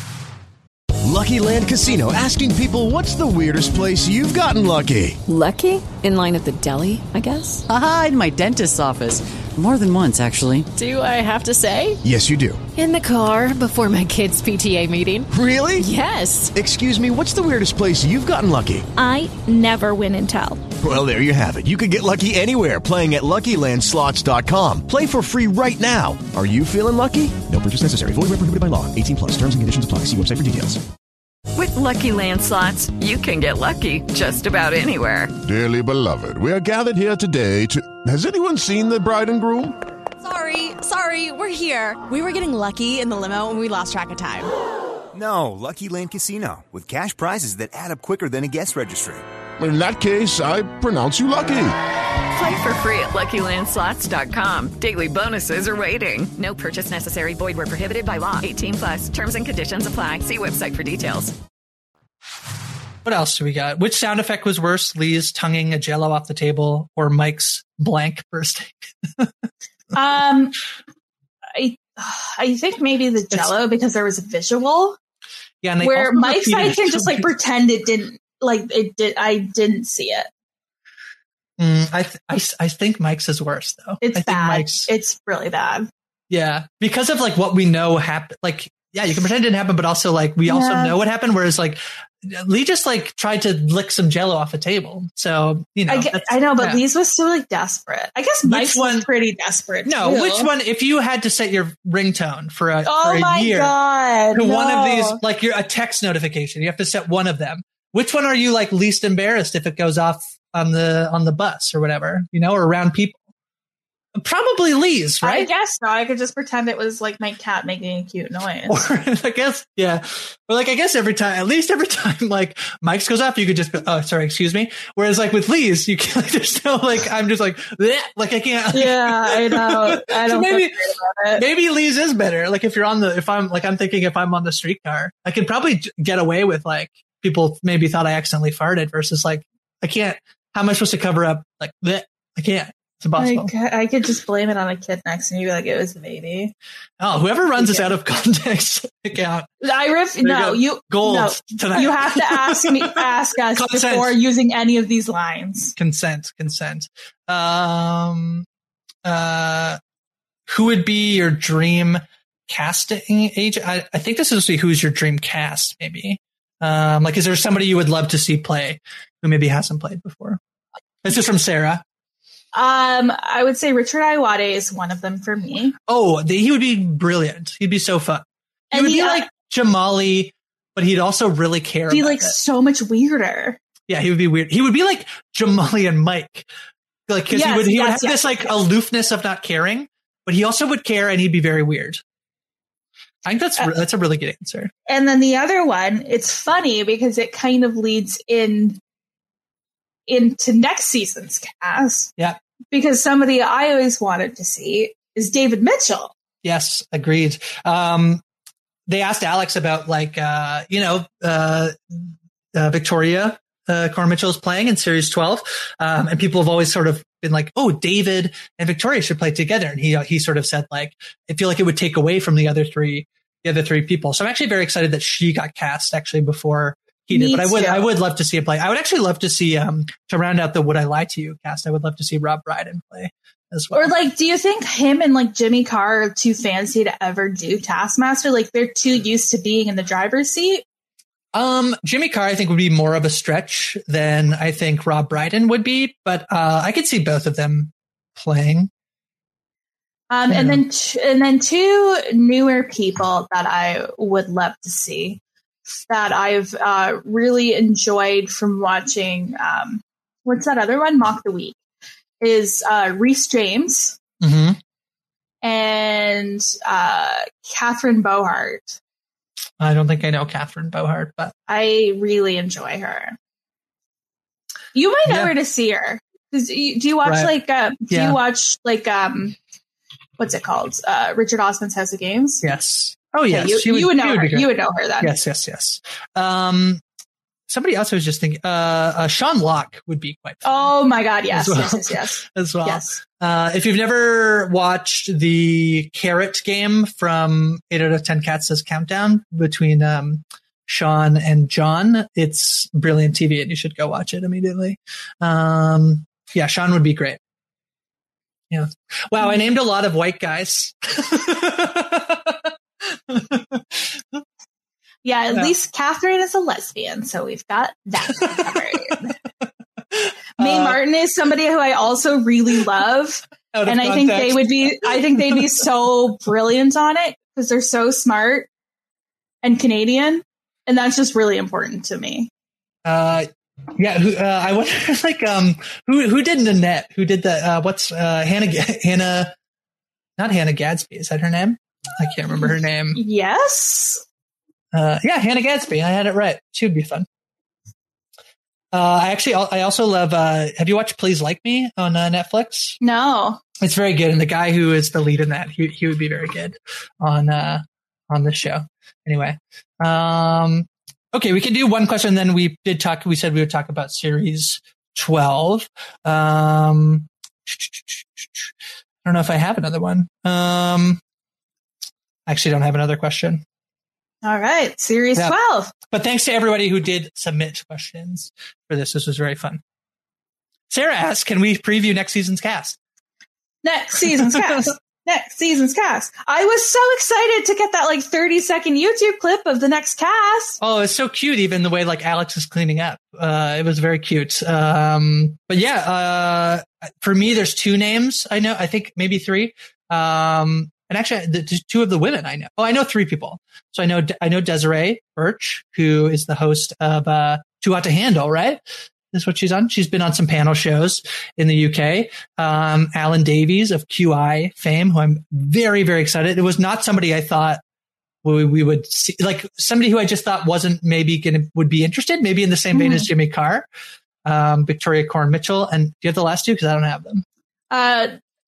Lucky Land Casino, asking people, what's the weirdest place you've gotten lucky? Lucky? In line at the deli, I guess? Aha, in my dentist's office. More than once, actually. Do I have to say? Yes, you do. In the car before my kids' P T A meeting. Really? Yes. Excuse me, what's the weirdest place you've gotten lucky? I never win and tell. Well, there you have it. You can get lucky anywhere, playing at Lucky Land Slots dot com. Play for free right now. Are you feeling lucky? No purchase necessary. Void where prohibited by law. eighteen plus. Terms and conditions apply. See website for details. With Lucky Land Slots, you can get lucky just about anywhere. Dearly beloved, we are gathered here today to... Has anyone seen the bride and groom? Sorry, sorry, we're here. We were getting lucky in the limo and we lost track of time. No, Lucky Land Casino, with cash prizes that add up quicker than a guest registry. In that case, I pronounce you lucky. Play for free at Lucky Land Slots dot com. Daily bonuses are waiting. No purchase necessary. Void where prohibited by law. eighteen plus. Terms and conditions apply. See website for details. What else do we got? Which sound effect was worse? Lee's tonguing a Jell-O off the table or Mike's blank bursting? um, I I think maybe the Jell-O, because there was a visual. Yeah, and they where Mike's I can it. just like pretend it didn't. Like it did, I didn't see it. Mm, I, th- I I think Mike's is worse though. It's I bad. Mike's, it's really bad. Yeah, because of like what we know happened. Like, yeah, you can pretend it didn't happen, but also like we also yeah. know what happened. Whereas like Lee just like tried to lick some Jell-O off a table. So you know, I, get, I know, but yeah. Lee's was so like desperate. I guess Mike's one, was pretty desperate. No, too. Which one? If you had to set your ringtone for a, oh for a my year God, to no. one of these, like you're a text notification, you have to set one of them. Which one are you like least embarrassed if it goes off on the on the bus or whatever, you know, or around people? Probably Lee's, right? I guess so. I could just pretend it was like my cat making a cute noise. Or I guess, yeah. But like, I guess every time, at least every time, like Mike's goes off, you could just be, oh, sorry, excuse me. Whereas like with Lee's, you can't, like, there's no like, I'm just like, bleh, like I can't. Yeah, I know. I don't so maybe, feel great about it. Maybe Lee's is better. Like if you're on the, if I'm like, I'm thinking if I'm on the streetcar, I could probably get away with like, people maybe thought I accidentally farted versus like, I can't, how am I supposed to cover up? Like, bleh, I can't. It's impossible. Like, I could just blame it on a kid next to me and be like, it was the baby. Oh, whoever runs this out of context account. I ref- no, you, you gold no, tonight. You have to ask me, ask us Consent. before using any of these lines. Consent, consent. Um, uh, who would be your dream casting agent? I, I think this is who's your dream cast, maybe. Um, like, is there somebody you would love to see play who maybe hasn't played before? This is from Sarah. Um, I would say Richard Ayoade is one of them for me. Oh, the, he would be brilliant. He'd be so fun. He And would he, be uh, like Jamali, but he'd also really care. Be about like it. so much weirder. Yeah, he would be weird. He would be like Jamali and Mike. Like, cause Yes, he would, he yes, would have yes, this like yes. aloofness of not caring, but he also would care and he'd be very weird. I think that's, Uh, that's a really good answer. And then the other one, it's funny because it kind of leads in into next season's cast. Yeah. Because somebody I always wanted to see is David Mitchell. Yes, agreed. Um, they asked Alex about like, uh, you know, uh, uh, Victoria, uh, Corn Mitchell is playing in series twelve. Um, and people have always sort of been like, oh, David and Victoria should play together. And he, he sort of said like, I feel like it would take away from the other three, the other three people. So I'm actually very excited that she got cast actually before he did, Me but I would, too. I would love to see it play. I would actually love to see, um, to round out the Would I Lie to You cast. I would love to see Rob Brydon play as well. Or like, do you think him and like Jimmy Carr are too fancy to ever do Taskmaster? Like they're too used to being in the driver's seat? Um, Jimmy Carr, I think, would be more of a stretch than I think Rob Brydon would be, but uh, I could see both of them playing. Um, and then, t- and then two newer people that I would love to see that I've uh, really enjoyed from watching. Um, what's that other one? Mock the Week is uh, Reese James Mm-hmm. and uh, Catherine Bohart. I don't think I know Catherine Bohart, but I really enjoy her. You might know Yeah. her to see her. Does, do you watch Right. like uh, do Yeah. you watch like um what's it called? Uh, Richard Osman's House of Games. yes. Oh, Okay, yes. you, she would, you would she know would her. be great. You would know her then. Yes, yes, yes. Um, somebody else I was just thinking, uh, uh, Sean Locke would be quite fun Oh my God! Yes, As well. yes, yes, yes. as well. Yes. Uh, if you've never watched the Carrot game from eight out of ten Cats Says Countdown between um, Sean and John, it's brilliant T V and you should go watch it immediately. Um, yeah, Sean would be great. Yeah. Wow, I named a lot of white guys. Yeah, at Yeah. least Catherine is a lesbian, so we've got that covered. Mae Uh, Martin is somebody who I also really love, Out of and I think they context. would be. I think they'd be so brilliant on it because they're so smart and Canadian, and that's just really important to me. Uh, yeah, who, uh, I wonder, like, um, who who did Nanette? Who did the uh, what's uh, Hannah Hannah? Not Hannah Gadsby. Is that her name? I can't remember her name. Yes. Uh, yeah, Hannah Gadsby. I had it right. She would be fun. Uh, I actually, I also love. Uh, have you watched Please Like Me on uh, Netflix? No. It's very good, and the guy who is the lead in that, he he would be very good on uh on the show. Anyway, um, okay, we can do one question. Then we did talk. We said we would talk about series twelve. Um, I don't know if I have another one. Um, I actually don't have another question. All right, series Yeah. twelve. But thanks to everybody who did submit questions for this. This was very fun. Sarah asks, can we preview next season's cast? Next season's cast. Next season's cast. I was so excited to get that like thirty second YouTube clip of the next cast. Oh, it's so cute. Even the way like Alex is cleaning up. Uh, it was very cute. Um, but yeah, uh, for me, there's two names. I know, I think maybe three. Um, and actually the, the two of the women I know. Oh, I know three people. So I know, I know Desiree Birch, who is the host of, uh, Too Hot to Handle, right? That's what she's on. She's been on some panel shows in the U K. Um, Alan Davies of Q I fame, who I'm very, very excited. It was not somebody I thought we, we would see, like somebody who I just thought wasn't maybe going to, would be interested, maybe in the same vein Mm-hmm. as Jimmy Carr, um, Victoria Corn Mitchell. And do you have the last two? Cause I don't have them. Uh,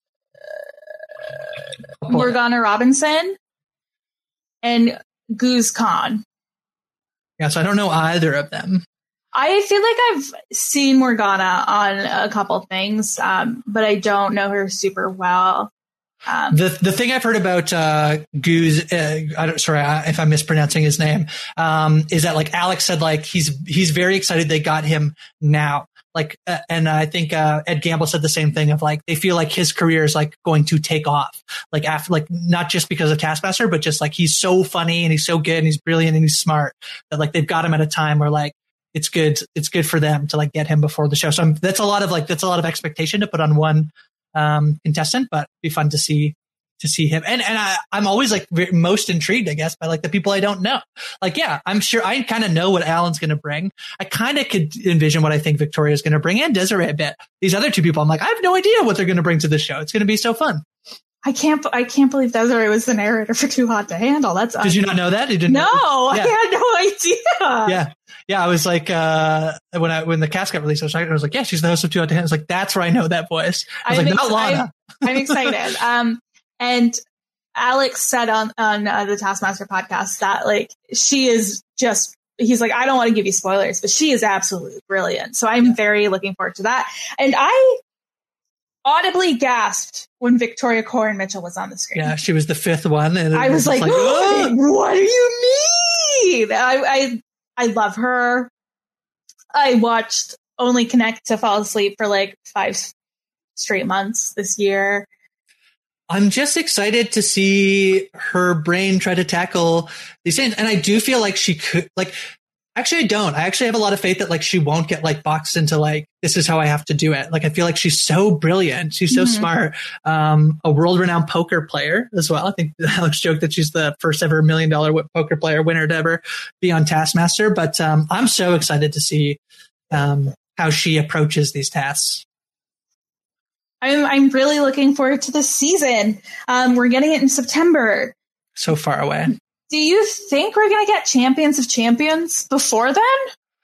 Morgana Robinson and Goose Khan. Yeah. So I don't know either of them. I feel like I've seen Morgana on a couple things, um, but I don't know her super well. Um, the the thing I've heard about uh, Goose, uh, I don't, sorry if I'm mispronouncing his name, um, is that like Alex said, like he's he's very excited they got him now. Like, uh, and I think uh, Ed Gamble said the same thing of like they feel like his career is like going to take off, like after like not just because of Taskmaster, but just like he's so funny and he's so good and he's brilliant and he's smart that like they've got him at a time where like it's good it's good for them to like get him before the show. So I'm, that's a lot of like that's a lot of expectation to put on one um contestant, but it'd be fun to see to see him. And and I, I'm always like very, most intrigued, I guess, by like the people I don't know. Like, yeah, I'm sure I kind of know what Alan's going to bring. I kind of could envision what I think Victoria's going to bring, and Desiree a bit. These other two people, I'm like, I have no idea what they're going to bring to the show. It's going to be so fun. I can't I can't believe Desiree was the narrator for Too Hot to Handle. That's Did you not know that? You didn't No, know? Yeah. I had no idea. Yeah. Yeah, I was like, uh, when I, when the cast got released, I was, like, I was like, yeah, she's the host of Too Hot to Handle. I was like, that's where I know that voice. I was I'm like, ex- not Lana. I'm, I'm excited. Um, and Alex said on, on uh, the Taskmaster podcast that like, she is just, he's like, I don't want to give you spoilers, but she is absolutely brilliant. So I'm very looking forward to that. And I audibly gasped when Victoria Coren Mitchell was on the screen. Yeah, she was the fifth one. And I was, was like, like oh! What do you mean? I, I, I love her. I watched Only Connect to fall asleep for like five straight months this year. I'm just excited to see her brain try to tackle these things. And I do feel like she could, like, actually, I don't. I actually have a lot of faith that like she won't get like boxed into like, this is how I have to do it. Like, I feel like she's so brilliant. She's so mm-hmm. smart. Um, a world renowned poker player as well. I think Alex joked that she's the first ever million dollar poker player winner to ever be on Taskmaster. But um, I'm so excited to see um, how she approaches these tasks. I'm, I'm really looking forward to this season. Um, we're getting it in September. So far away. Do you think we're going to get Champions of Champions before then?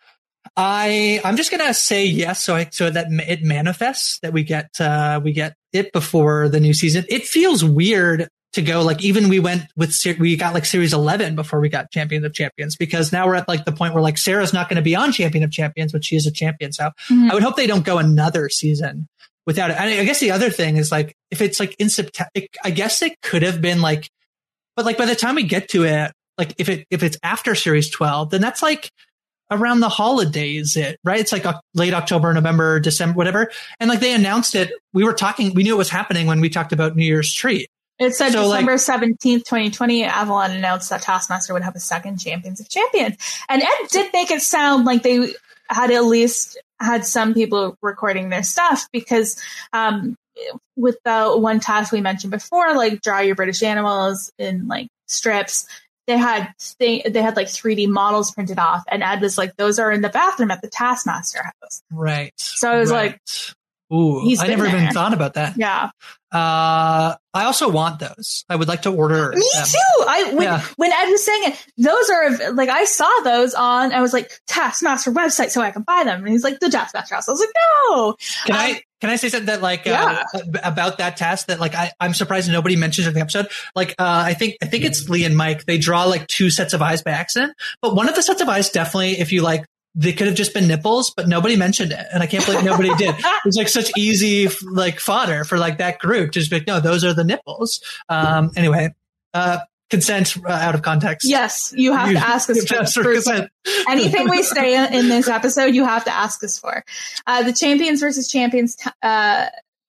I I'm just gonna say yes, so I, so that it manifests that we get uh, we get it before the new season. It feels weird to go like even we went with we got like series eleven before we got Champions of Champions, because now we're at like the point where like Sarah's not going to be on Champion of Champions, but she is a champion. So mm-hmm. I would hope they don't go another season without it. And I guess the other thing is like if it's like in September, I guess it could have been like, but like by the time we get to it, like if it if it's after series twelve, then that's like around the holidays, it right? It's like a, late October, November, December, whatever. And like they announced it, we were talking, we knew it was happening when we talked about New Year's Treat. It said so December like, seventeenth, twenty twenty, Avalon announced that Taskmaster would have a second Champions of Champions. And Ed did make it sound like they had at least had some people recording their stuff, because um, with the one task we mentioned before, like draw your British animals in like strips, they had they, they had like three D models printed off, and Ed was like, those are in the bathroom at the Taskmaster house. Right. So I was right. like, ooh, he's I never there. even thought about that. Yeah. Uh, I also want those. I would like to order. Me them. too. I when, yeah. when Ed was saying it, those are like, I saw those on, I was like, Taskmaster website so I can buy them. And he's like, the Taskmaster house. I was like, no. Can um, I can I say something that like yeah. uh, about that task that like I, I'm surprised nobody mentions in the episode. Like uh, I think I think it's Lee and Mike. They draw like two sets of eyes by accident, but one of the sets of eyes definitely, if you like, they could have just been nipples, but nobody mentioned it. And I can't believe nobody did. It was like such easy, like fodder for like that group to just be like, no, those are the nipples. Um, anyway, uh, consent uh, out of context. Yes. You have you, to ask us for, for for consent. Anything we say in this episode, you have to ask us for. Uh, the Champions versus Champions, uh,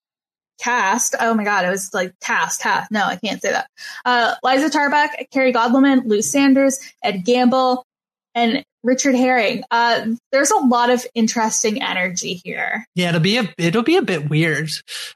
cast. Oh my God. It was like task, task. No, I can't say that. Uh, Liza Tarbuck, Kerry Godleman, Lou Sanders, Ed Gamble, and Richard Herring. Uh, there's a lot of interesting energy here. Yeah, it'll be a it'll be a bit weird.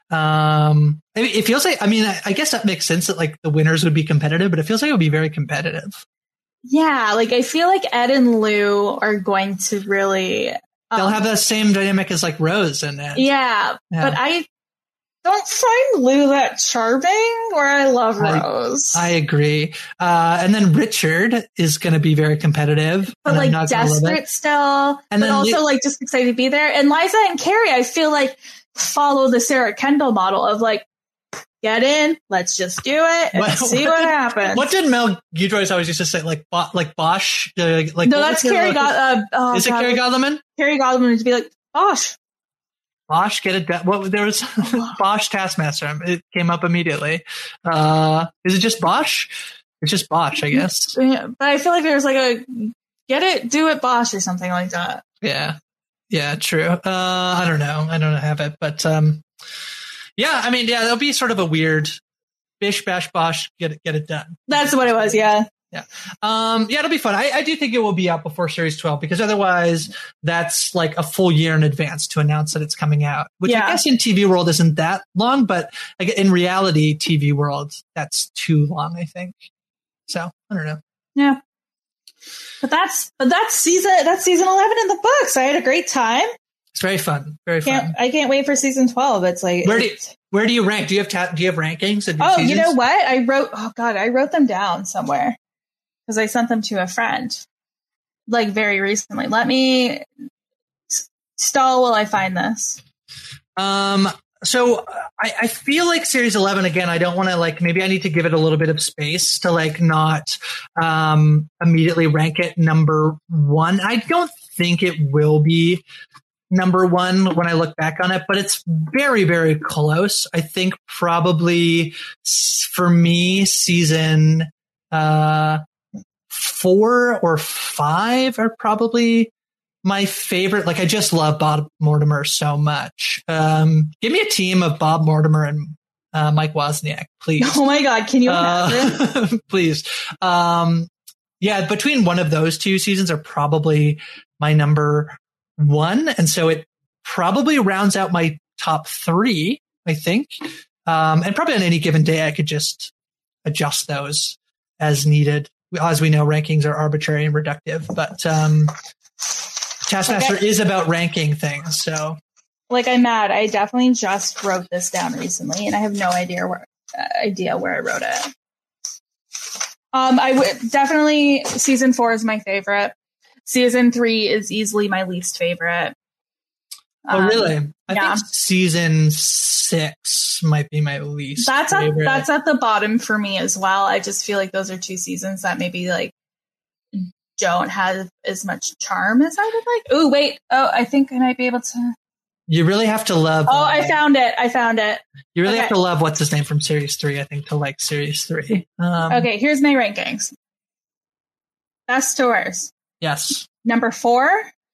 Um, it, it feels like, I mean, I, I guess that makes sense that like the winners would be competitive, but it feels like it would be very competitive. Yeah, like I feel like Ed and Lou are going to really. Um, They'll have the same dynamic as like Rose and Ed. Yeah, yeah, but I don't find Lou that charming, or I love Rose. I, I agree. Uh, and then Richard is going to be very competitive. But like desperate still. And but then also Li- like just excited to be there. And Liza and Kerry, I feel like follow the Sarah Kendall model of like, get in. Let's just do it and What- see what what did- happens. What did Mel Gudroyce always used to say? Like, Bo- like Bosch? Uh, like no, what that's was it? Carrie Like- God. Uh, oh, Is it God. Carrie Godleman? Carrie Godleman to be like, Bosch. Bosch, get it done. What there was Bosch Taskmaster. It came up immediately. Uh, is it just Bosch? It's just Bosch, I guess. Yeah, but I feel like there's like a get it, do it, Bosch or something like that. Yeah. Yeah, true. Uh, I don't know. I don't have it, but, um, yeah, I mean, yeah, that'll be sort of a weird bish, bash, bosh, get it, get it done. That's what it was. Yeah. Yeah. Um, yeah, it'll be fun. I, I do think it will be out before Series twelve because otherwise that's like a full year in advance to announce that it's coming out, which Yeah. I guess in T V world isn't that long, but like in reality T V world, that's too long, I think. So I don't know. Yeah. But that's, but that's season, that's season eleven in the books. I had a great time. It's very fun. Very Can't, fun. I can't wait for season twelve. It's like, Where do you, where do you rank? Do you have ta- do you have rankings? Of your oh, you seasons? know what? I wrote, oh God, I wrote them down somewhere because I sent them to a friend like very recently. Let me s- stall while I find this. Um, so I, I feel like series eleven, again, I don't want to like, maybe I need to give it a little bit of space to like not, um, immediately rank it number one. I don't think it will be number one when I look back on it, but it's very, very close. I think probably s- for me, season, uh, four or five are probably my favorite. Like, I just love Bob Mortimer so much. Um, give me a team of Bob Mortimer and uh, Mike Wozniak, please. Oh my God. Can you imagine? Uh, please. Um, yeah, between one of those two seasons are probably my number one. And so it probably rounds out my top three, I think. Um, and probably on any given day, I could just adjust those as needed. As we know, rankings are arbitrary and reductive, but um, Taskmaster Okay. is about ranking things. So, Like, I'm mad. I definitely just wrote this down recently, and I have no idea where uh, idea where I wrote it. Um, I would definitely season four is my favorite. Season three is easily my least favorite. oh, Um, really? I yeah. think season six might be my least That's at, favorite. that's at the bottom for me as well. I just feel like those are two seasons that maybe like don't have as much charm as I would like. Oh, wait. Oh, I think I might be able to. You really have to love. Oh, uh, I found it. I found it. You really okay. have to love what's his name from series three, I think, to like series three. Um, Okay, here's my rankings. Best to worst. Yes. Number four.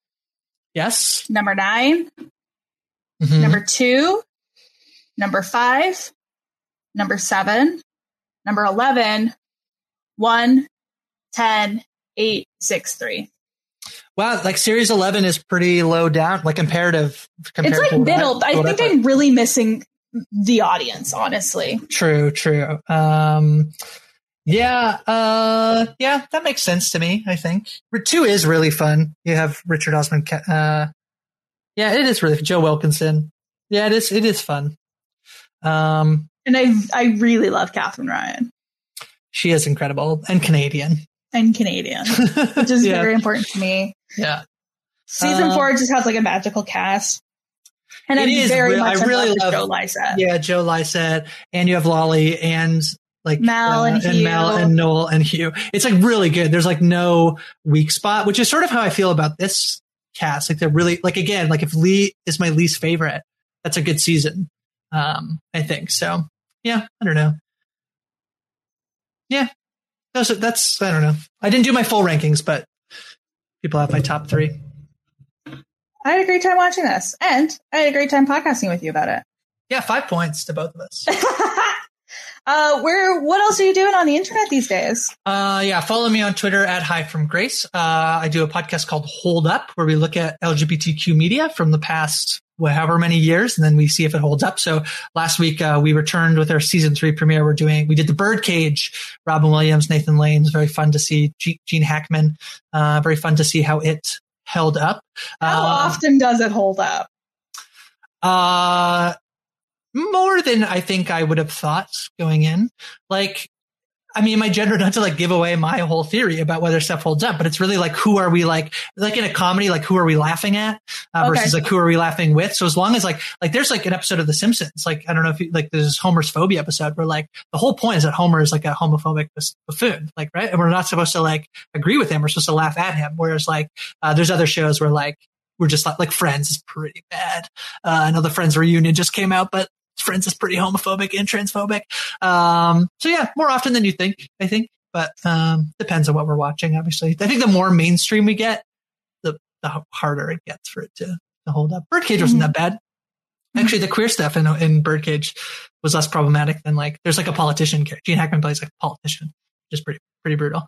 Yes. Number nine. Mhm. Number two. Number five. Number seven. Number eleven. One. Ten. Eight. Six. Three. Wow, like series eleven is pretty low down, like comparative. compared It's like to what middle. I what think thought. I'm really missing the audience, honestly. True, true. Um, yeah, uh, yeah, that makes sense to me, I think. Two is really fun. You have Richard Osman. Ca- Uh, yeah, it is really Joe Wilkinson. Yeah, it is. It is fun. Um, And I I really love Catherine Ryan she is incredible and Canadian. and Canadian, which is Yeah. very important to me. Yeah. Season Uh, four just has like a magical cast. And It I'm is very real- much I in really love with love Joe Lycett. Yeah, Joe Lycett, and you have Lolly and like Mel and Hugh. Mel and Noel and Hugh. It's like really good. There's like no weak spot, which is sort of how I feel about this cast. Like they're really like again, like if Lee is my least favorite, that's a good season. Um, I think so. Yeah, I don't know. Yeah, that's that's I don't know. I didn't do my full rankings, but people have my top three. I had a great time watching this, and I had a great time podcasting with you about it. Yeah, five points to both of us. Uh, where? What else are you doing on the internet these days? Uh, yeah, follow me on Twitter at Hi From Grace. Uh, I do a podcast called Hold Up, where we look at L G B T Q media from the past however many years, and then we see if it holds up. So last week uh, we returned with our season three premiere. We're doing we did the Birdcage, Robin Williams, Nathan Lane. Very fun to see. G- Gene Hackman. Uh, very fun to see how it held up. How Uh, often does it hold up? Uh, more than I think I would have thought going in. Like, I mean, my gender, not to like give away my whole theory about whether stuff holds up, but it's really like, who are we like, like in a comedy, like who are we laughing at uh, Okay. versus like, who are we laughing with? So as long as like, like there's like an episode of The Simpsons, like, I don't know if you, like there's Homer's phobia episode where like the whole point is that Homer is like a homophobic buffoon, like, right. And we're not supposed to like agree with him. We're supposed to laugh at him. Whereas like, uh, there's other shows where like, we're just like, like Friends is pretty bad. Uh, I know the Friends reunion just came out, but Friends is pretty homophobic and transphobic. Um, so yeah, more often than you think, I think. But um, depends on what we're watching, obviously. I think the more mainstream we get, the, the harder it gets for it to, to hold up. Birdcage wasn't that bad. Actually, the queer stuff in, in Birdcage was less problematic than like, there's like a politician character. Gene Hackman plays like a politician, which is pretty, pretty brutal.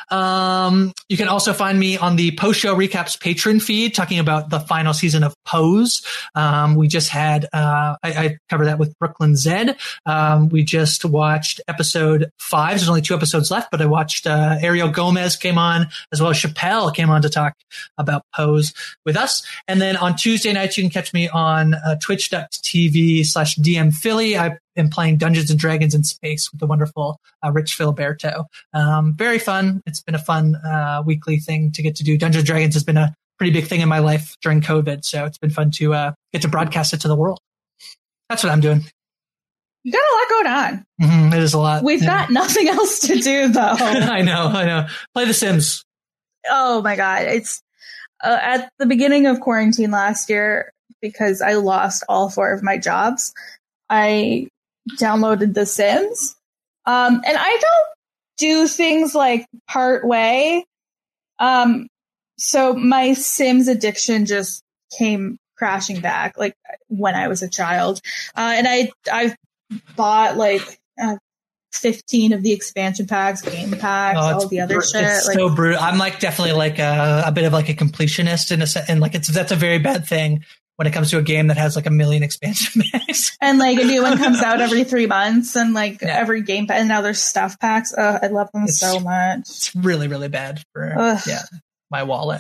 Um, you can also find me on the post-show recaps patron feed talking about the final season of Pose. Um, we just had, uh, I, I covered that with Brooklyn Zed. Um, we just watched episode five. There's only two episodes left, but I watched, uh, Ariel Gomez came on, as well as Chappelle came on to talk about Pose with us. And then on Tuesday nights, you can catch me on uh, twitch.tv slash DM Philly. I am playing Dungeons and Dragons in space with the wonderful uh, Rich Filiberto. Um, very fun. It's been a fun uh, weekly thing to get to do. Dungeons and Dragons has been a pretty big thing in my life during COVID, so it's been fun to uh, get to broadcast it to the world. That's what I'm doing. You got a lot going on. Mm-hmm, it is a lot. We've yeah. got nothing else to do, though. I know, I know. Play The Sims. Oh my God. It's uh, at the beginning of quarantine last year, because I lost all four of my jobs, I downloaded The Sims. Um, and I don't do things like part way. Um, so my Sims addiction just came crashing back, like when I was a child. Uh, and I, I bought like uh, fifteen of the expansion packs, game packs, Oh, all the other br- shit. It's like, so brutal. I'm like definitely like a, a bit of like a completionist in a se- and like it's that's a very bad thing when it comes to a game that has like a million expansion packs. and like a new one comes out every three months, and like yeah. every game pack, and now there's stuff packs. Oh, I love them it's, so much. It's really, really bad for Ugh. yeah my wallet.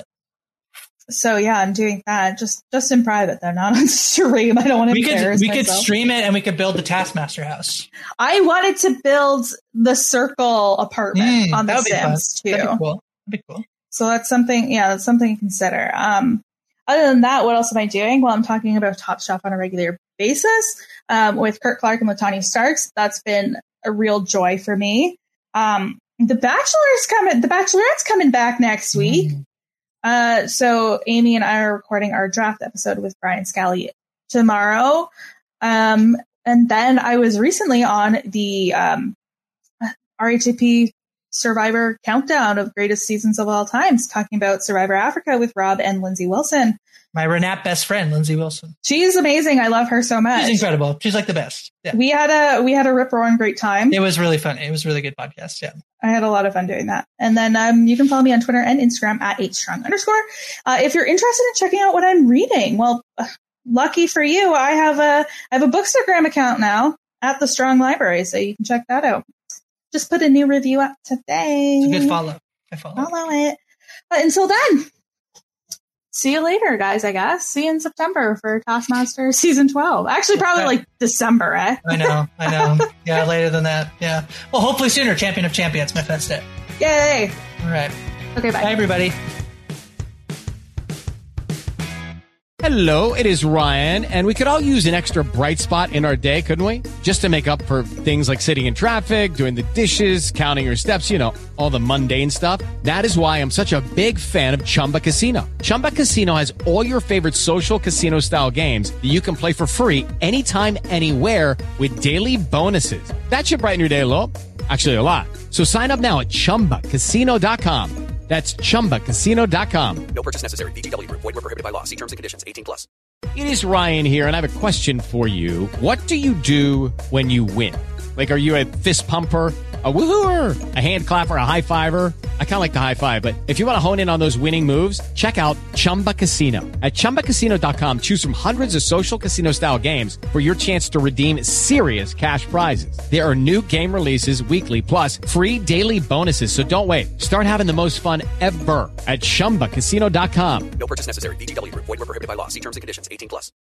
So yeah, I'm doing that just just in private though, not on stream. I don't want to We could embarrass we myself. could stream it and we could build the Taskmaster house. I wanted to build the Circle apartment Mm, on The that would be fun. Sims too. That'd be cool. That'd be cool. So that's something, yeah, that's something to consider. Um, other than that, what else am I doing? Well, I'm talking about Top Chef on a regular basis um, with Kurt Clark and Latanya Starks. That's been a real joy for me. Um, the Bachelor's coming. The Bachelorette's coming back next week. Mm. Uh, so Amy and I are recording our draft episode with Brian Scally tomorrow. Um, and then I was recently on the um, R H A P Survivor countdown of greatest seasons of all times, talking about Survivor Africa with Rob and Lindsay Wilson. My Renat best friend, Lindsay Wilson. She's amazing. I love her so much. She's incredible. She's like the best. Yeah. We had a we had a rip roaring great time. It was really fun. It was a really good podcast. Yeah. I had a lot of fun doing that. And then um, you can follow me on Twitter and Instagram at hstrong underscore. Uh, if you're interested in checking out what I'm reading, well, uh, lucky for you, I have a I have a Bookstagram account now at the Strong Library, so you can check that out. Just put a new review up today. It's a good follow. I follow. Follow it. But until then, see you later, guys, I guess. See you in September for Taskmaster Season twelve. Actually, probably like December, eh? I know. I know. Yeah, later than that. Yeah. Well, hopefully sooner. Champion of Champions, my Fest Day. Yay. All right. Okay, bye. Bye, everybody. Hello, it is Ryan, and we could all use an extra bright spot in our day, couldn't we? Just to make up for things like sitting in traffic, doing the dishes, counting your steps, you know, all the mundane stuff. That is why I'm such a big fan of Chumba Casino. Chumba Casino has all your favorite social casino-style games that you can play for free anytime, anywhere with daily bonuses. That should brighten your day a little. Actually, a lot. So sign up now at chumba casino dot com. That's chumba casino dot com. No purchase necessary. V G W Group. Void where prohibited by law. See terms and conditions. eighteen plus. It is Ryan here, and I have a question for you. What do you do when you win? Like, are you a fist pumper, a woohooer, a hand clapper, a high fiver? I kind of like the high five, but if you want to hone in on those winning moves, check out Chumba Casino. At chumba casino dot com, choose from hundreds of social casino-style games for your chance to redeem serious cash prizes. There are new game releases weekly, plus free daily bonuses, so don't wait. Start having the most fun ever at chumba casino dot com. No purchase necessary. V G W Group. Void where prohibited by law. See terms and conditions. eighteen plus.